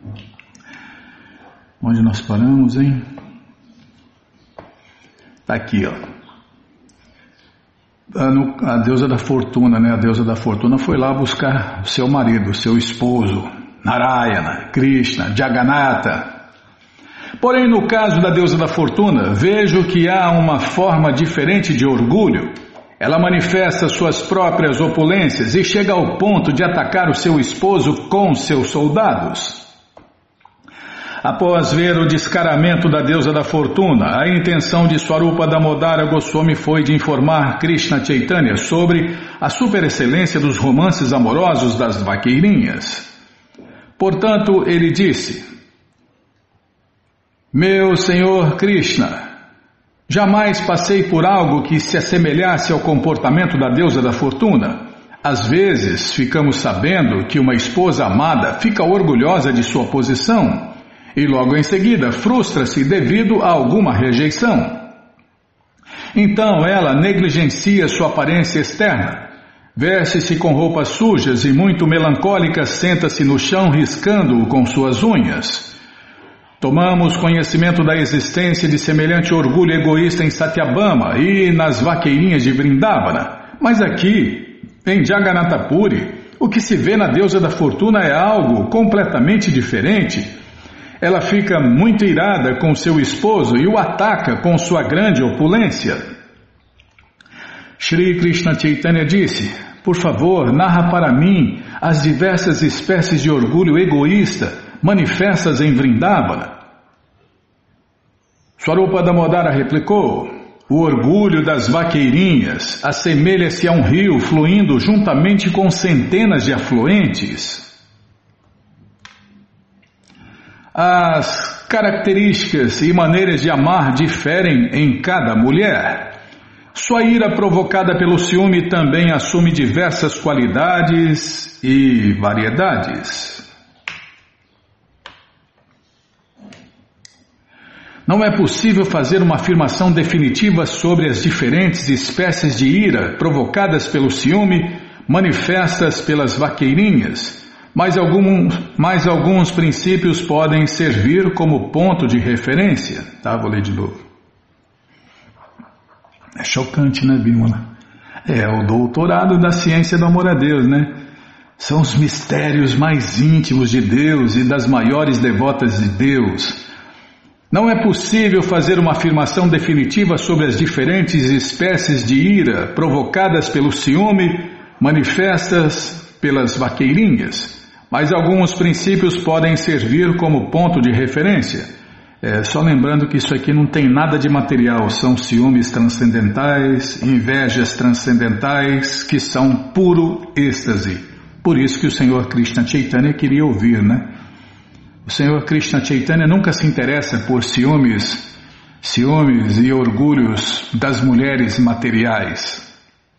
Onde nós paramos, hein? Tá aqui, ó. a, a deusa da fortuna, né? A deusa da fortuna foi lá buscar seu marido, seu esposo, Narayana, Krishna, Jagannatha. Porém, no caso da deusa da fortuna, vejo que há uma forma diferente de orgulho. Ela manifesta suas próprias opulências e chega ao ponto de atacar o seu esposo com seus soldados. Após ver o descaramento da deusa da fortuna, a intenção de Swarupa Damodara Goswami foi de informar Krishna Chaitanya sobre a superexcelência dos romances amorosos das vaqueirinhas. Portanto, ele disse: Meu Senhor Krishna, jamais passei por algo que se assemelhasse ao comportamento da deusa da fortuna. Às vezes, ficamos sabendo que uma esposa amada fica orgulhosa de sua posição e logo em seguida frustra-se devido a alguma rejeição. Então ela negligencia sua aparência externa, veste-se com roupas sujas e muito melancólica senta-se no chão riscando-o com suas unhas. Tomamos conhecimento da existência de semelhante orgulho egoísta em Satyabhama e nas vaqueirinhas de Vrindavana, mas aqui, em Jagannatha Puri, o que se vê na deusa da fortuna é algo completamente diferente. Ela fica muito irada com seu esposo e o ataca com sua grande opulência. Shri Krishna Chaitanya disse: Por favor, narra para mim as diversas espécies de orgulho egoísta manifestas em Vrindavana. Swarupa Damodara replicou: O orgulho das vaqueirinhas assemelha-se a um rio fluindo juntamente com centenas de afluentes. As características e maneiras de amar diferem em cada mulher. Sua ira provocada pelo ciúme também assume diversas qualidades e variedades. Não é possível fazer uma afirmação definitiva sobre as diferentes espécies de ira provocadas pelo ciúme, manifestas pelas vaqueirinhas, mas alguns, mas alguns princípios podem servir como ponto de referência. Tá, vou ler de novo. É chocante, né, Bímola? É o doutorado da ciência do amor a Deus, né? São os mistérios mais íntimos de Deus e das maiores devotas de Deus. Não é possível fazer uma afirmação definitiva sobre as diferentes espécies de ira provocadas pelo ciúme, manifestas pelas vaqueirinhas, mas alguns princípios podem servir como ponto de referência. É, só lembrando que isso aqui não tem nada de material, são ciúmes transcendentais, invejas transcendentais, que são puro êxtase. Por isso que o Senhor Krishna Chaitanya queria ouvir, né? O Senhor Krishna Chaitanya nunca se interessa por ciúmes, ciúmes e orgulhos das mulheres materiais.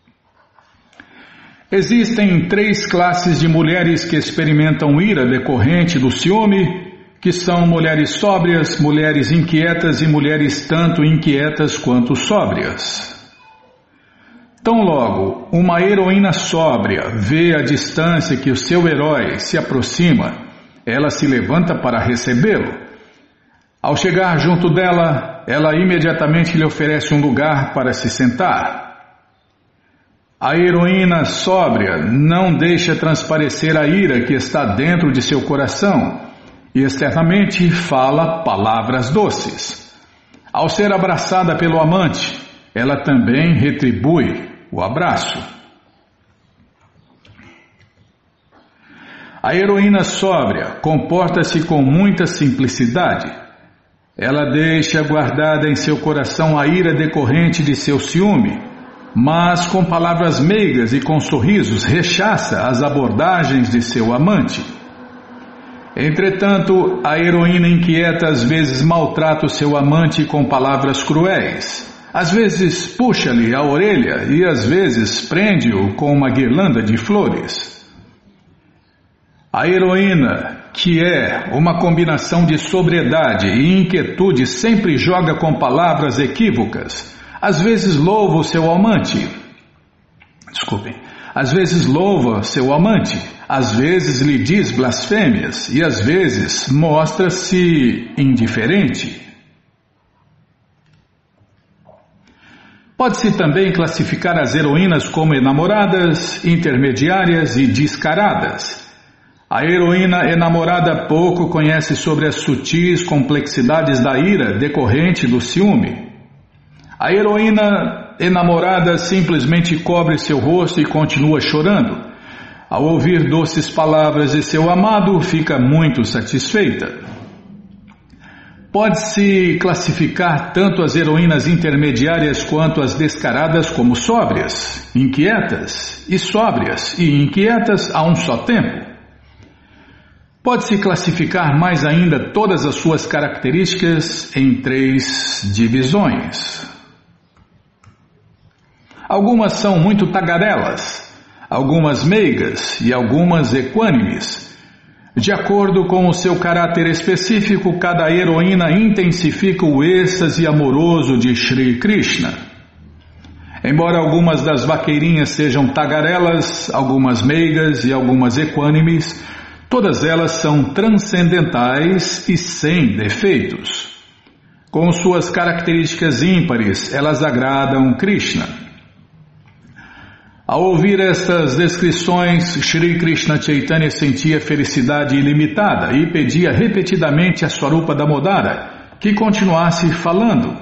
Existem três classes de mulheres que experimentam ira decorrente do ciúme, que são mulheres sóbrias, mulheres inquietas e mulheres tanto inquietas quanto sóbrias. Tão logo uma heroína sóbria vê a distância que o seu herói se aproxima, ela se levanta para recebê-lo. Ao chegar junto dela, ela imediatamente lhe oferece um lugar para se sentar. A heroína sóbria não deixa transparecer a ira que está dentro de seu coração e externamente fala palavras doces. Ao ser abraçada pelo amante, ela também retribui o abraço. A heroína sóbria comporta-se com muita simplicidade. Ela deixa guardada em seu coração a ira decorrente de seu ciúme, mas com palavras meigas e com sorrisos rechaça as abordagens de seu amante. Entretanto, a heroína inquieta às vezes maltrata o seu amante com palavras cruéis. Às vezes puxa-lhe a orelha e às vezes prende-o com uma guirlanda de flores. A heroína, que é uma combinação de sobriedade e inquietude, sempre joga com palavras equívocas. Às vezes louva o seu amante. Desculpem. Às vezes louva seu amante. Às vezes lhe diz blasfêmias. E às vezes mostra-se indiferente. Pode-se também classificar as heroínas como enamoradas, intermediárias e descaradas. A heroína enamorada pouco conhece sobre as sutis complexidades da ira decorrente do ciúme. A heroína enamorada simplesmente cobre seu rosto e continua chorando. Ao ouvir doces palavras de seu amado, fica muito satisfeita. Pode-se classificar tanto as heroínas intermediárias quanto as descaradas como sóbrias, inquietas e sóbrias e inquietas a um só tempo. Pode-se classificar mais ainda todas as suas características em três divisões. Algumas são muito tagarelas, algumas meigas e algumas equânimes. De acordo com o seu caráter específico, cada heroína intensifica o êxtase amoroso de Shri Krishna. Embora algumas das vaqueirinhas sejam tagarelas, algumas meigas e algumas equânimes, todas elas são transcendentais e sem defeitos. Com suas características ímpares, elas agradam Krishna. Ao ouvir estas descrições, Shri Krishna Chaitanya sentia felicidade ilimitada e pedia repetidamente a Swarupa Damodara que continuasse falando.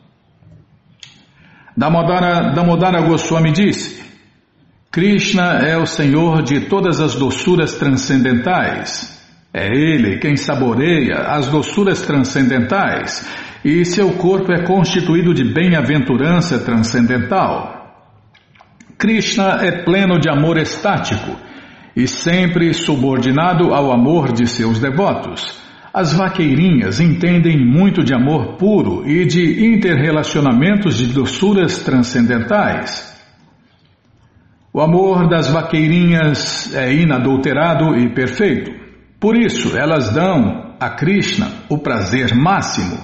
Damodara, Damodara Goswami disse: Krishna é o Senhor de todas as doçuras transcendentais. É Ele quem saboreia as doçuras transcendentais e seu corpo é constituído de bem-aventurança transcendental. Krishna é pleno de amor estático e sempre subordinado ao amor de seus devotos. As vaqueirinhas entendem muito de amor puro e de interrelacionamentos de doçuras transcendentais. O amor das vaqueirinhas é inadulterado e perfeito. Por isso, elas dão a Krishna o prazer máximo.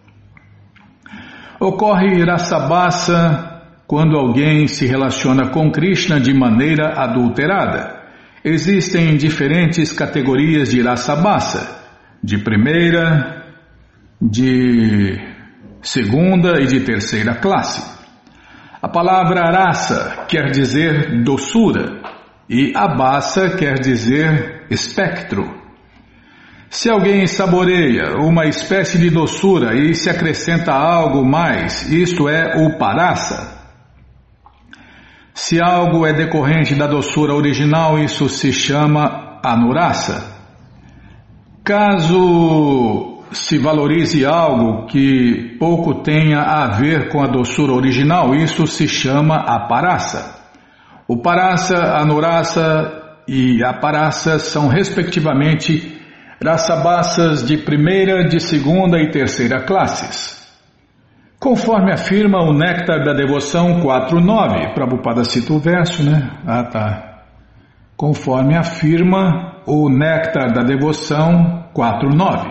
Ocorre Rasabasa quando alguém se relaciona com Krishna de maneira adulterada. Existem diferentes categorias de Rasabasa, de primeira, de segunda e de terceira classe. A palavra rasa quer dizer doçura e abasa quer dizer espectro. Se alguém saboreia uma espécie de doçura e se acrescenta algo mais, isto é o parasa. Se algo é decorrente da doçura original, isso se chama anurasa. Caso se valorize algo que pouco tenha a ver com a doçura original, isso se chama aparasa. O parasa, anurasa e aparasa são respectivamente rasabasas de primeira, de segunda e terceira classes. Conforme afirma o Néctar da Devoção quatro nove, Prabhupada cita o verso, né? Ah, tá. Conforme afirma o Néctar da Devoção quatro nove.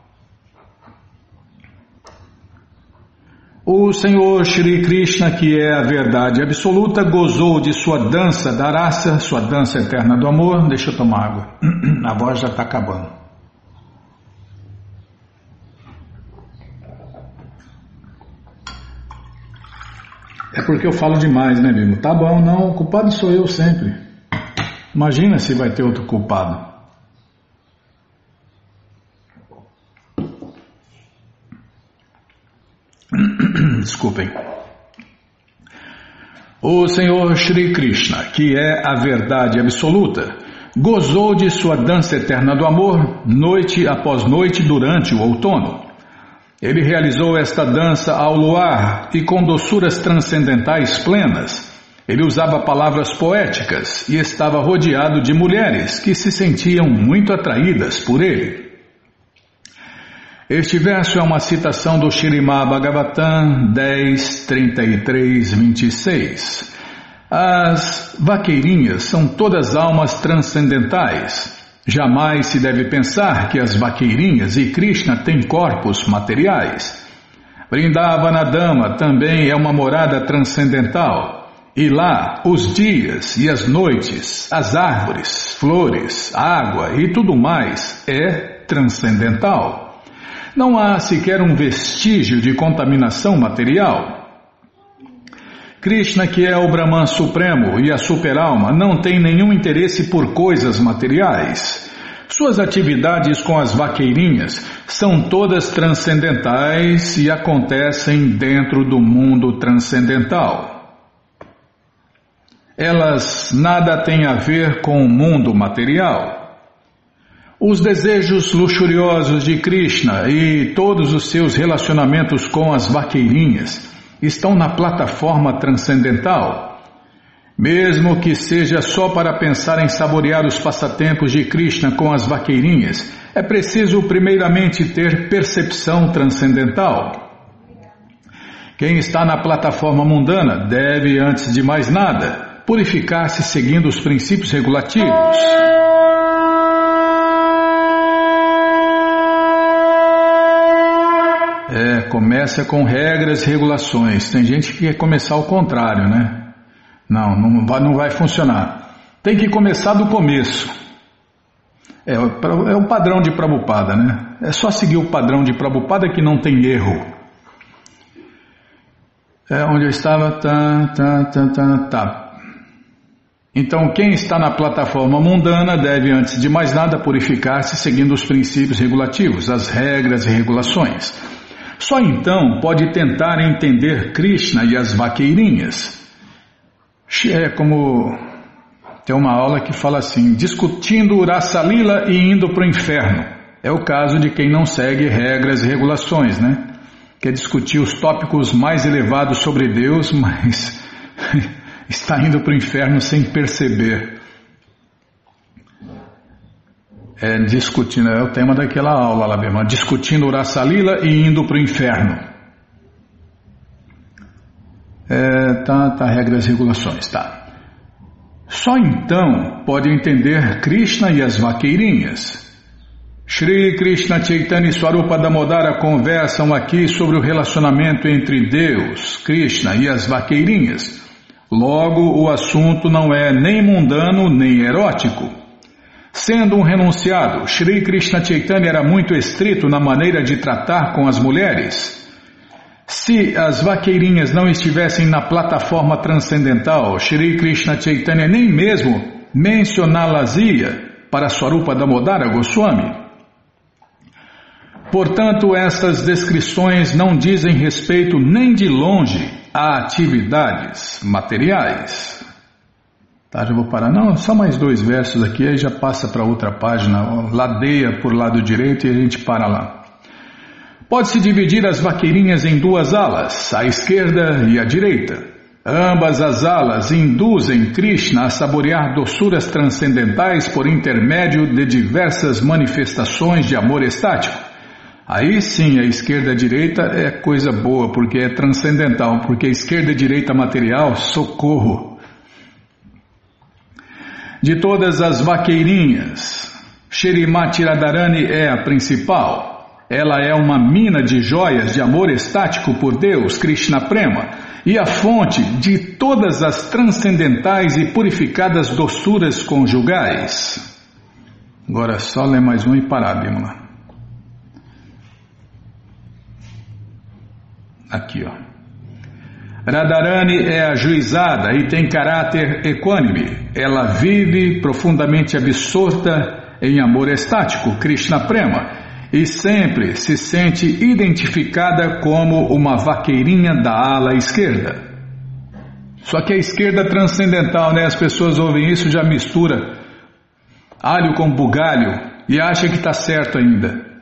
O Senhor Shri Krishna, que é a verdade absoluta, gozou de sua dança da rasa, sua dança eterna do amor. Deixa eu tomar água, a voz já está acabando. É porque eu falo demais, né, Bimo? Tá bom, não, o culpado sou eu sempre. Imagina se vai ter outro culpado. Desculpem. O Senhor Shri Krishna, que é a verdade absoluta, gozou de sua dança eterna do amor, noite após noite durante o outono. Ele realizou esta dança ao luar e com doçuras transcendentais plenas. Ele usava palavras poéticas e estava rodeado de mulheres que se sentiam muito atraídas por ele. Este verso é uma citação do Śrīmad Bhagavatam dez, trinta e três, vinte e seis. As vaqueirinhas são todas almas transcendentais. Jamais se deve pensar que as vaqueirinhas e Krishna têm corpos materiais. Vrindavana Dama também é uma morada transcendental. E lá, os dias e as noites, as árvores, flores, água e tudo mais é transcendental. Não há sequer um vestígio de contaminação material. Krishna, que é o Brahman Supremo e a Superalma, não tem nenhum interesse por coisas materiais. Suas atividades com as vaqueirinhas são todas transcendentais e acontecem dentro do mundo transcendental. Elas nada têm a ver com o mundo material. Os desejos luxuriosos de Krishna e todos os seus relacionamentos com as vaqueirinhas estão na plataforma transcendental. Mesmo que seja só para pensar em saborear os passatempos de Krishna com as vaqueirinhas, é preciso primeiramente ter percepção transcendental. Quem está na plataforma mundana deve, antes de mais nada, purificar-se seguindo os princípios regulativos. É, começa com regras e regulações. Tem gente que quer começar ao contrário, né? Não, não vai, não vai funcionar. Tem que começar do começo. É, é o padrão de Prabhupada, né? É só seguir o padrão de Prabhupada que não tem erro. É onde eu estava, tá, tá, tá, tá, tá. Então, quem está na plataforma mundana deve, antes de mais nada, purificar-se seguindo os princípios regulativos, as regras e regulações. Só então pode tentar entender Krishna e as vaqueirinhas. É como tem uma aula que fala assim, discutindo o Rasa Lila e indo para o inferno. É o caso de quem não segue regras e regulações, né? Quer discutir os tópicos mais elevados sobre Deus, mas está indo para o inferno sem perceber. É discutindo, é o tema daquela aula lá mesmo, discutindo o Rasa Lila e indo para o inferno. É, tá, tá, regras e regulações, tá. Só então pode entender Krishna e as vaqueirinhas. Shri Krishna Chaitanya e Swarupa Damodara conversam aqui sobre o relacionamento entre Deus, Krishna e as vaqueirinhas. Logo, o assunto não é nem mundano nem erótico. Sendo um renunciado, Shri Krishna Chaitanya era muito estrito na maneira de tratar com as mulheres. Se as vaqueirinhas não estivessem na plataforma transcendental, Shri Krishna Chaitanya nem mesmo mencioná-las ia para Swarupa Damodara Goswami. Portanto, estas descrições não dizem respeito nem de longe a atividades materiais. Tá, já vou parar. Não, só mais dois versos aqui, aí já passa para outra página, ladeia por lado direito e a gente para lá. Pode-se dividir as vaqueirinhas em duas alas, a esquerda e a direita. Ambas as alas induzem Krishna a saborear doçuras transcendentais por intermédio de diversas manifestações de amor estático. Aí sim, a esquerda e a direita é coisa boa, porque é transcendental, porque a esquerda e a direita material, socorro. De todas as vaqueirinhas, Shrimati Radharani é a principal. Ela é uma mina de joias de amor estático por Deus, Krishna Prema, e a fonte de todas as transcendentais e purificadas doçuras conjugais. Agora só ler mais um e parar, Bímola. Aqui, ó. Radharani é ajuizada e tem caráter equânime. Ela vive profundamente absorta em amor estático, Krishna Prema, e sempre se sente identificada como uma vaqueirinha da ala esquerda. Só que a esquerda transcendental, né? As pessoas ouvem isso e já mistura alho com bugalho e acha que está certo ainda.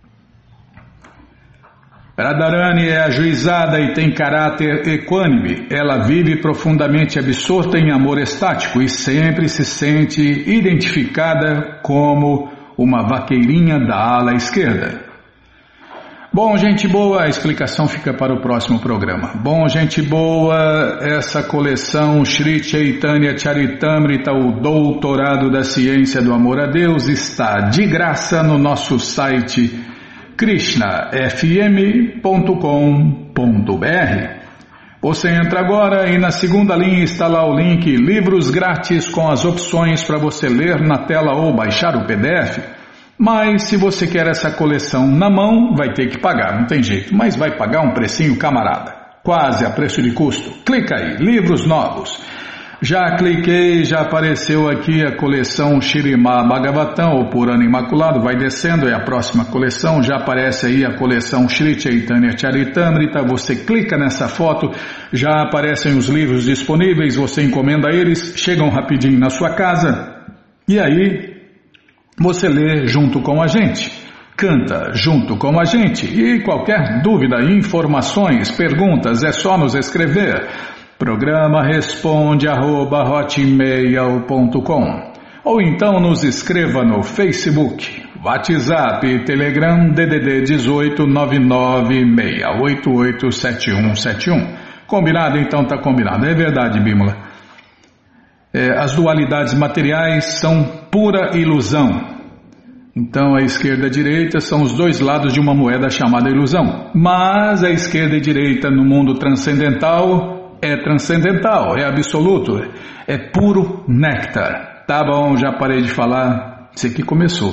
Radharani é ajuizada e tem caráter equânime. Ela vive profundamente absorta em amor estático e sempre se sente identificada como uma vaqueirinha da ala esquerda. Bom, gente boa, a explicação fica para o próximo programa. Bom, gente boa, essa coleção Shri Chaitanya Charitamrita, o Doutorado da Ciência do Amor a Deus, está de graça no nosso site krishna f m ponto com ponto b r. Você entra agora e na segunda linha está lá o link Livros Grátis com as opções para você ler na tela ou baixar o P D F. Mas se você quer essa coleção na mão, vai ter que pagar, não tem jeito, mas vai pagar um precinho camarada. quase a preço de custo. Clica aí, livros novos. Já cliquei, já apareceu aqui a coleção Śrīmad Bhagavatam, ou Purana Imaculado, vai descendo, é a próxima coleção, já aparece aí a coleção Shri Chaitanya Charitamrita, você clica nessa foto, já aparecem os livros disponíveis, você encomenda eles, chegam rapidinho na sua casa, e aí você lê junto com a gente, canta junto com a gente, e qualquer dúvida, informações, perguntas, é só nos escrever. Programa responde arroba hotmail ponto com ou então nos escreva no Facebook, WhatsApp e Telegram D D D dezoito nove nove seis oito oito sete um sete um. Combinado? Então tá combinado. É verdade, Bímola. É, as dualidades materiais são pura ilusão. Então a esquerda e a direita são os dois lados de uma moeda chamada ilusão. Mas a esquerda e a direita no mundo transcendental é transcendental, é absoluto, é puro néctar. Tá bom, já parei de falar, isso aqui começou.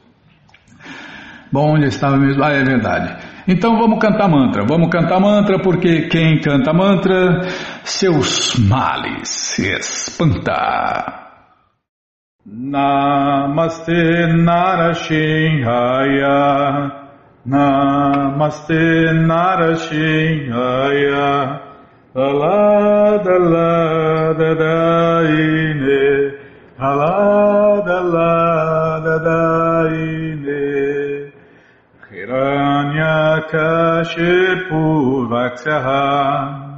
Bom, onde estava mesmo? Ah, é verdade. Então vamos cantar mantra, vamos cantar mantra, porque quem canta mantra, seus males se espanta. Namaste Narashinhaya, Namaste Narashinhaya, Alada lada daine, alada lada daine, Hiranyakashipu vaksyaha,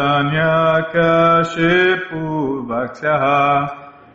Hiranyakashipu vaksyaha,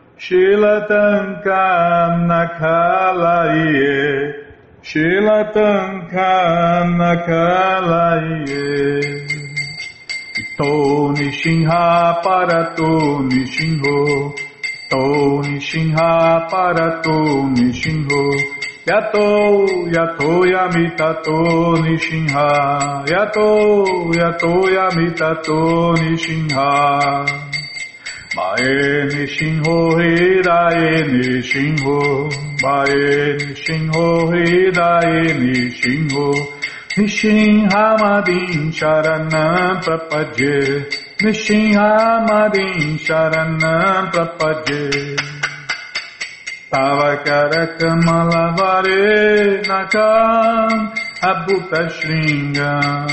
Shilatankam nakalaye, Shilatankam nakalaye. To Nishinha Parato Nishinho, To Nishinha Parato Nishinho, Yato Yato Yamitato Nishinha, Yato Yato Yamitato Nishinha, Mae Nishinho Hidae Nishinho, Mae Nishinho Hidae Nishinho, Nishinhamadin Sharanam Prapadye, Nishinhamadin Sharanam Prapadye, Tavakara Kamalavare Nakam Abhuta Shringam,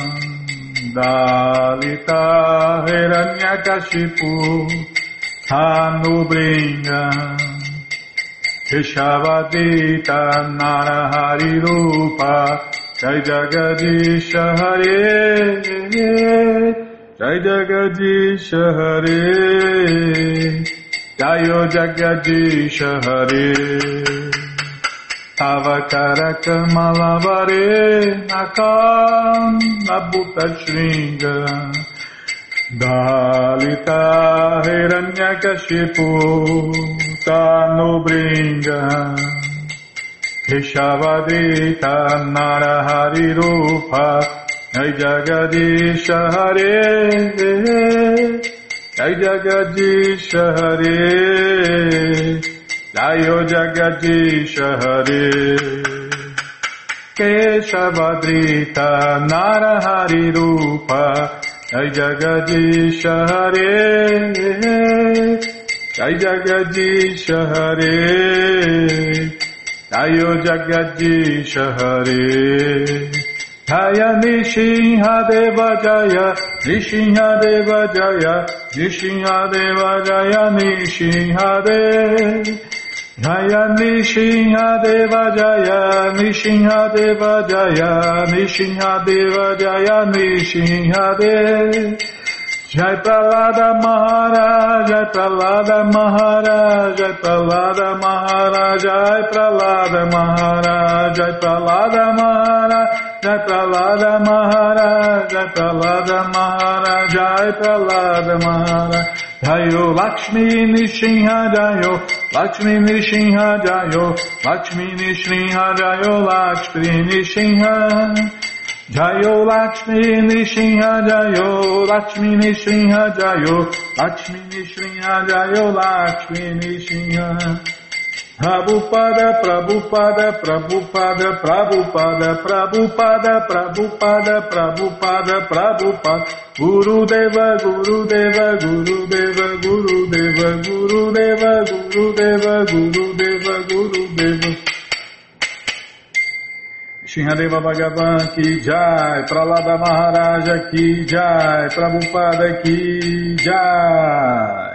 Dalita Hiranyakashipu Hanubringam, Keshavadita Narahari Rupa, Jai Jagadisha Hare, Jai Jagadisha Hare, Jayo Jagadisha Hare, Avakara Kamalavare Nakam Abhuta Shringa, Dalita Hiranyakashipu Tanubringa, Keshavadita Narahari Rupa, Jai Jagadisha Hare, Jai Jagadisha Hare, Jayo Jagadisha Hare, Keshavadita Narahari Rupa, Jai Jagadisha Hare, Jai Jagadisha Hare, Jayo Jagadisha Hare, Jaya Nishinha Deva Jaya, Nishinha Deva Jaya, Nishinha Deva Jaya, Nishinha Deva Jaya, Nishinha Deva Jaya, Nishinha Deva Jaya, Nishinha Deva Jaya, Nishinha Deva Jai Pralada Maharaj, Jai Pralada Maharaj, Jai Pralada Maharaj, Jai Pralada Maharaj, Jai Pralada Maharaj, Jai Pralada Maharaj, Jai Pralada Maharaj, Jai Pralada Maharaj, Jayo Lakshmi Nishinha Jayo, Lakshmi Nishinha Jayo, Lakshmi Nishinha Jayo, Lakshmi Nishinha Jayo Lakshmi Nishinha Jayo, Lakshmi Nishinha Jayo, Lakshmi Nishinha Jayo, Lakshmi Nishinha Prabhupada, Prabhupada, Prabhupada, Prabhupada, Prabhupada, Prabhupada, Prabhupada, Prabhupada, Gurudeva, Gurudeva, Gurudeva, Gurudeva, Gurudeva, Gurudeva, Gurudeva, Gurudeva. Shinhadeva Bhagavan ki jai, Pralada Maharaja ki jai, Prabhupada ki jai.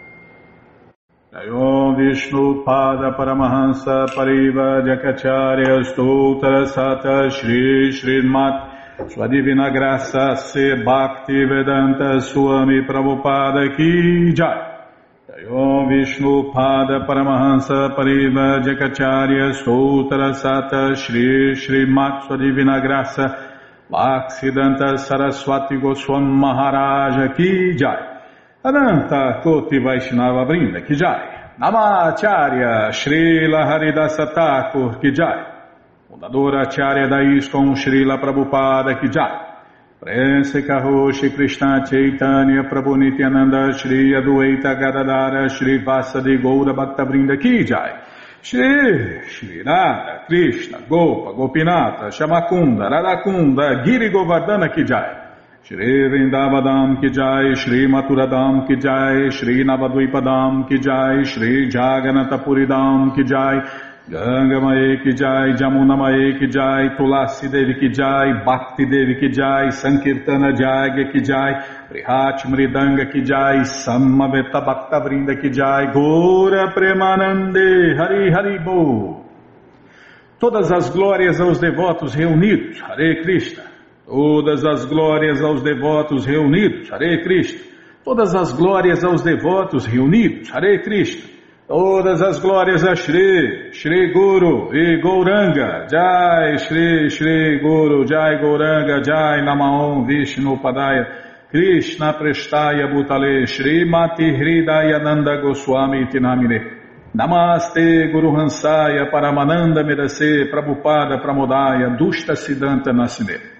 Om Vishnu Pada Paramahansa Pariva Jakacharya Stoutra Sata Shri Srimat Sua Divina Graça Se Bhakti Vedanta Swami Prabhupada Ki Jai. Om Vishnu Pada Paramahansa Pariva Jakacharya Stoutra Sata Shri Srimat Sua Divina Graça Bhaktivedanta Saraswati Goswami Maharaja Ki Jai. Ananta Koti Vaishnava Vrinda Ki Jai. Namacharya Srila Haridasa Thakur Ki Jai. Fundadora Acharya da ISKCON Srila Prabhupada Ki Jai. Prense Karoshi Krishna Chaitanya Prabhu Nityananda Shri Adueta Gadadara Shri Vasadi Goura Bhakta Vrinda Ki Jai. Shri Shri Radha Krishna Gopa Gopinata Shamakunda Radakunda Giri Govardhana Ki Jai. Shri Vrindavadam Ki Jai, Shri Maturadam Ki Jai, Shri Navadvipadam Ki Jai, Shri Jaganatapuridam Ki Jai, Ganga Mae Ki Jai, Jamuna Mae Ki Jai, Tulasi Devi Ki Jai, Bhakti Devi Ki Jai, Sankirtana Jagya Ki Jai, Prihat Mridanga Ki Jai, Samaveta Bhakta Vrinda Ki Jai, Gora Premanande, Hari Hari Bo. Todas as glórias aos devotos reunidos, Hare Krishna. Todas as glórias aos devotos reunidos, Hare Krishna. Todas as glórias aos devotos reunidos, Hare Krishna. Todas as glórias a Shri, Shri Guru e Gauranga, Jai Shri, Shri Guru, Jai Gauranga, Jai Namaon Vishnu Padaya, Krishna Prestaya Bhutale, Shri Mati Hridaya Nanda Goswami Tinamine. Namaste Guru Hansaya Paramananda Medase Prabhupada Pramodaya Dushta Siddhanta Nasine.